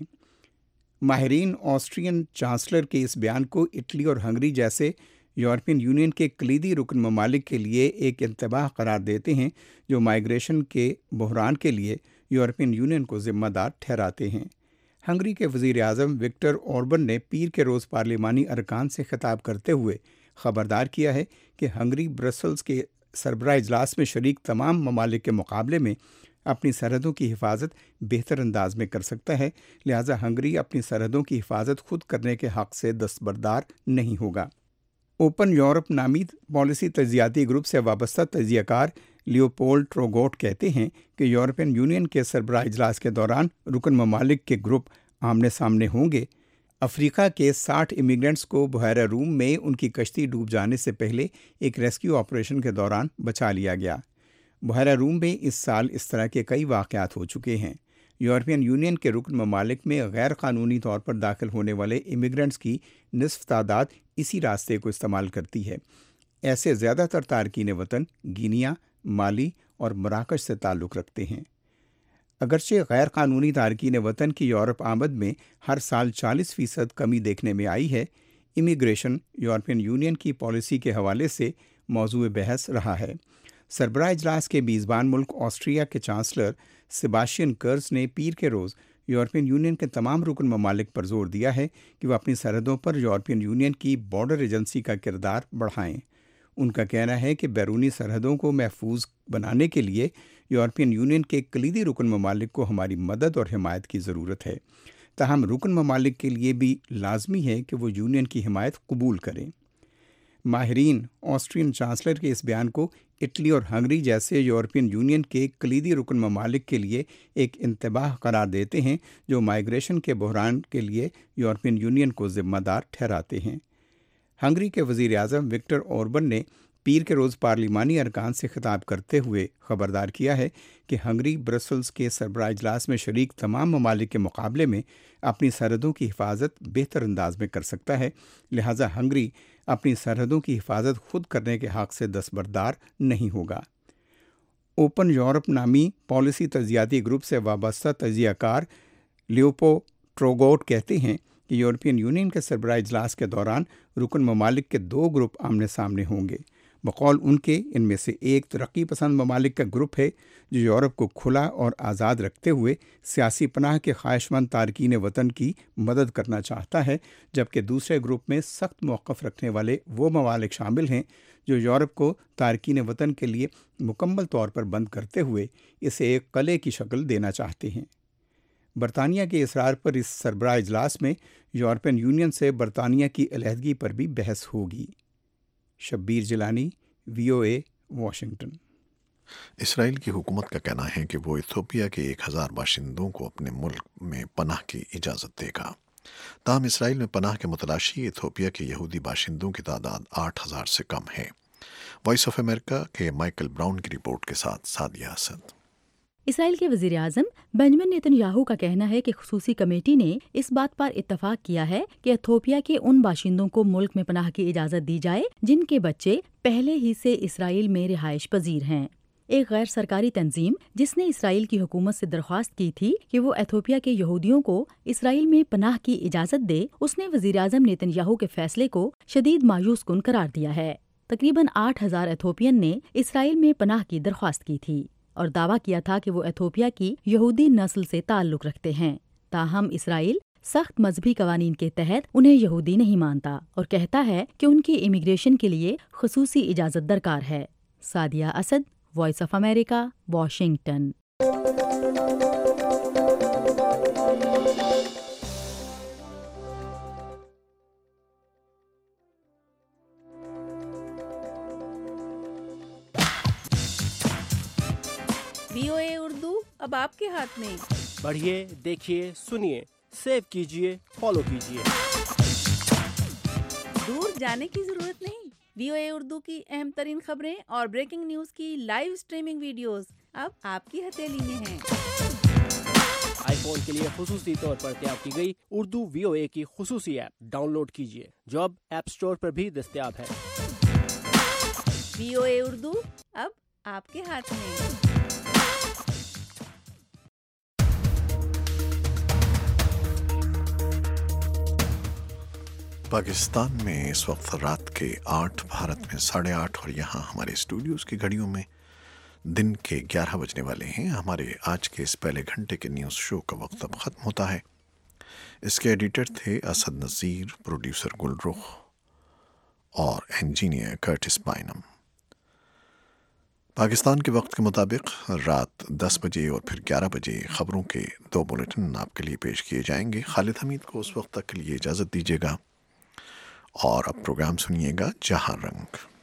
ماہرین آسٹرین چانسلر کے اس بیان کو اٹلی اور ہنگری جیسے یورپین یونین کے کلیدی رکن ممالک کے لیے ایک انتباہ قرار دیتے ہیں جو مائیگریشن کے بحران کے لیے یورپین یونین کو ذمہ دار ٹھہراتے ہیں۔ ہنگری کے وزیر اعظم وکٹر اوربن نے پیر کے روز پارلیمانی ارکان سے خطاب کرتے ہوئے خبردار کیا ہے کہ ہنگری برسلز کے سربراہ اجلاس میں شریک تمام ممالک کے مقابلے میں اپنی سرحدوں کی حفاظت بہتر انداز میں کر سکتا ہے، لہٰذا ہنگری اپنی سرحدوں کی حفاظت خود کرنے کے حق سے دستبردار نہیں ہوگا۔ اوپن یورپ نامی پالیسی تجزیاتی گروپ سے وابستہ تجزیہ کار لیوپولڈ ٹروگوٹ کہتے ہیں کہ یورپین یونین کے سربراہ اجلاس کے دوران رکن ممالک کے گروپ آمنے سامنے ہوں گے۔ افریقہ کے 60 امیگرینٹس کو بحیرہ روم میں ان کی کشتی ڈوب جانے سے پہلے ایک ریسکیو آپریشن کے دوران بچا لیا گیا۔ بحیرہ روم میں اس سال اس طرح کے کئی واقعات ہو چکے ہیں۔ یورپین یونین کے رکن ممالک میں غیر قانونی طور پر داخل ہونے والے امیگرینٹس کی نصف تعداد اسی راستے کو استعمال کرتی ہے۔ ایسے زیادہ تر تارکین وطن گینیا، مالی اور مراکش سے تعلق رکھتے ہیں۔ اگرچہ غیر قانونی تارکین وطن کی یورپ آمد میں ہر سال 40% کمی دیکھنے میں آئی ہے، امیگریشن یورپین یونین کی پالیسی کے حوالے سے موضوع بحث رہا ہے۔ سربراہ اجلاس کے میزبان ملک آسٹریا کے چانسلر سیباسٹین کرز نے پیر کے روز یورپین یونین کے تمام رکن ممالک پر زور دیا ہے کہ وہ اپنی سرحدوں پر یورپین یونین کی بارڈر ایجنسی کا کردار بڑھائیں۔ ان کا کہنا ہے کہ بیرونی سرحدوں کو محفوظ بنانے کے لیے یورپین یونین کے کلیدی رکن ممالک کو ہماری مدد اور حمایت کی ضرورت ہے، تاہم رکن ممالک کے لیے بھی لازمی ہے کہ وہ یونین کی حمایت قبول کریں۔ ماہرین آسٹرین چانسلر کے اس بیان کو اٹلی اور ہنگری جیسے یورپین یونین کے کلیدی رکن ممالک کے لیے ایک انتباہ قرار دیتے ہیں جو مائیگریشن کے بحران کے لیے یورپین یونین کو ذمہ دار ٹھہراتے ہیں۔ ہنگری کے وزیر اعظم وکٹر اوربن نے پیر کے روز پارلیمانی ارکان سے خطاب کرتے ہوئے خبردار کیا ہے کہ ہنگری برسلز کے سربراہ اجلاس میں شریک تمام ممالک کے مقابلے میں اپنی سرحدوں کی حفاظت بہتر انداز میں کر سکتا ہے، لہٰذا ہنگری اپنی سرحدوں کی حفاظت خود کرنے کے حق سے دستبردار نہیں ہوگا۔ اوپن یورپ نامی پالیسی تجزیاتی گروپ سے وابستہ تجزیہ کار لیوپو ٹروگوٹ کہتے ہیں کہ یورپین یونین کے سربراہ اجلاس کے دوران رکن ممالک کے 2 گروپ آمنے سامنے ہوں گے۔ بقول ان کے ان میں سے ایک ترقی پسند ممالک کا گروپ ہے جو یورپ کو کھلا اور آزاد رکھتے ہوئے سیاسی پناہ کے خواہش مند تارکین وطن کی مدد کرنا چاہتا ہے، جبکہ دوسرے گروپ میں سخت موقف رکھنے والے وہ ممالک شامل ہیں جو یورپ کو تارکین وطن کے لیے مکمل طور پر بند کرتے ہوئے اسے ایک قلعے کی شکل دینا چاہتے ہیں۔ برطانیہ کے اصرار پر اس سربراہ اجلاس میں یورپین یونین سے برطانیہ کی علیحدگی پر بھی بحث ہوگی۔ Shabbir Jilani, VOA، Washington. اسرائیل کی حکومت کا کہنا ہے کہ وہ ایتھوپیا کے 1000 باشندوں کو اپنے ملک میں پناہ کی اجازت دے گا، تاہم اسرائیل میں پناہ کے متلاشی ایتھوپیا کے یہودی باشندوں کی تعداد 8000 سے کم ہے۔ وائس آف امریکہ کے مائیکل براؤن کی رپورٹ کے ساتھ سعدیہ اسد۔ اسرائیل کے وزیر اعظم بنجمن نیتن یاہو کا کہنا ہے کہ خصوصی کمیٹی نے اس بات پر اتفاق کیا ہے کہ ایتھوپیا کے ان باشندوں کو ملک میں پناہ کی اجازت دی جائے جن کے بچے پہلے ہی سے اسرائیل میں رہائش پذیر ہیں۔ ایک غیر سرکاری تنظیم جس نے اسرائیل کی حکومت سے درخواست کی تھی کہ وہ ایتھوپیا کے یہودیوں کو اسرائیل میں پناہ کی اجازت دے، اس نے وزیر اعظم نیتن یاہو کے فیصلے کو شدید مایوس کن قرار دیا ہے۔ تقریباً 8000 ایتھوپین نے اسرائیل میں پناہ کی درخواست کی تھی اور دعویٰ کیا تھا کہ وہ ایتھوپیا کی یہودی نسل سے تعلق رکھتے ہیں، تاہم اسرائیل سخت مذہبی قوانین کے تحت انہیں یہودی نہیں مانتا اور کہتا ہے کہ ان کی امیگریشن کے لیے خصوصی اجازت درکار ہے۔ Sadia Asad, voice of America, Washington. VOA Urdu اب آپ کے ہاتھ میں۔ پڑھیے، دیکھیے، سنیے، سیو کیجیے، فالو کیجیے۔ دور جانے کی ضرورت نہیں۔ VOA اردو کی اہم ترین خبریں اور بریکنگ نیوز کی لائیو سٹریمنگ ویڈیوز اب آپ کی ہتھیلی میں ہیں۔ फोन के लिए खुसूसी तौर पर तैयार की गई उर्दू VOA की खुसूसी ऐप डाउनलोड कीजिए जो अब ऐप स्टोर पर भी दस्तयाब है। VOA उर्दू अब आपके हाथ में। पाकिस्तान में इस वक्त रात के 8, भारत में 8:30 और यहाँ हमारे स्टूडियोज़ की घड़ियों में दिन के 11 बजने वाले हैं। हमारे आज के इस पहले घंटे के न्यूज़ शो का वक्त अब ख़त्म होता है। इसके एडिटर थे असद नज़ीर, प्रोड्यूसर गुलरुख और इंजीनियर कर्टिस बाइनम। पाकिस्तान के वक्त के मुताबिक रात 10 बजे और फिर 11 बजे ख़बरों के 2 बुलेटिन आपके लिए पेश किए जाएंगे। खालिद हमीद को उस वक्त तक के लिए इजाज़त दीजिएगा और अब प्रोग्राम सुनिएगा जहां रंग।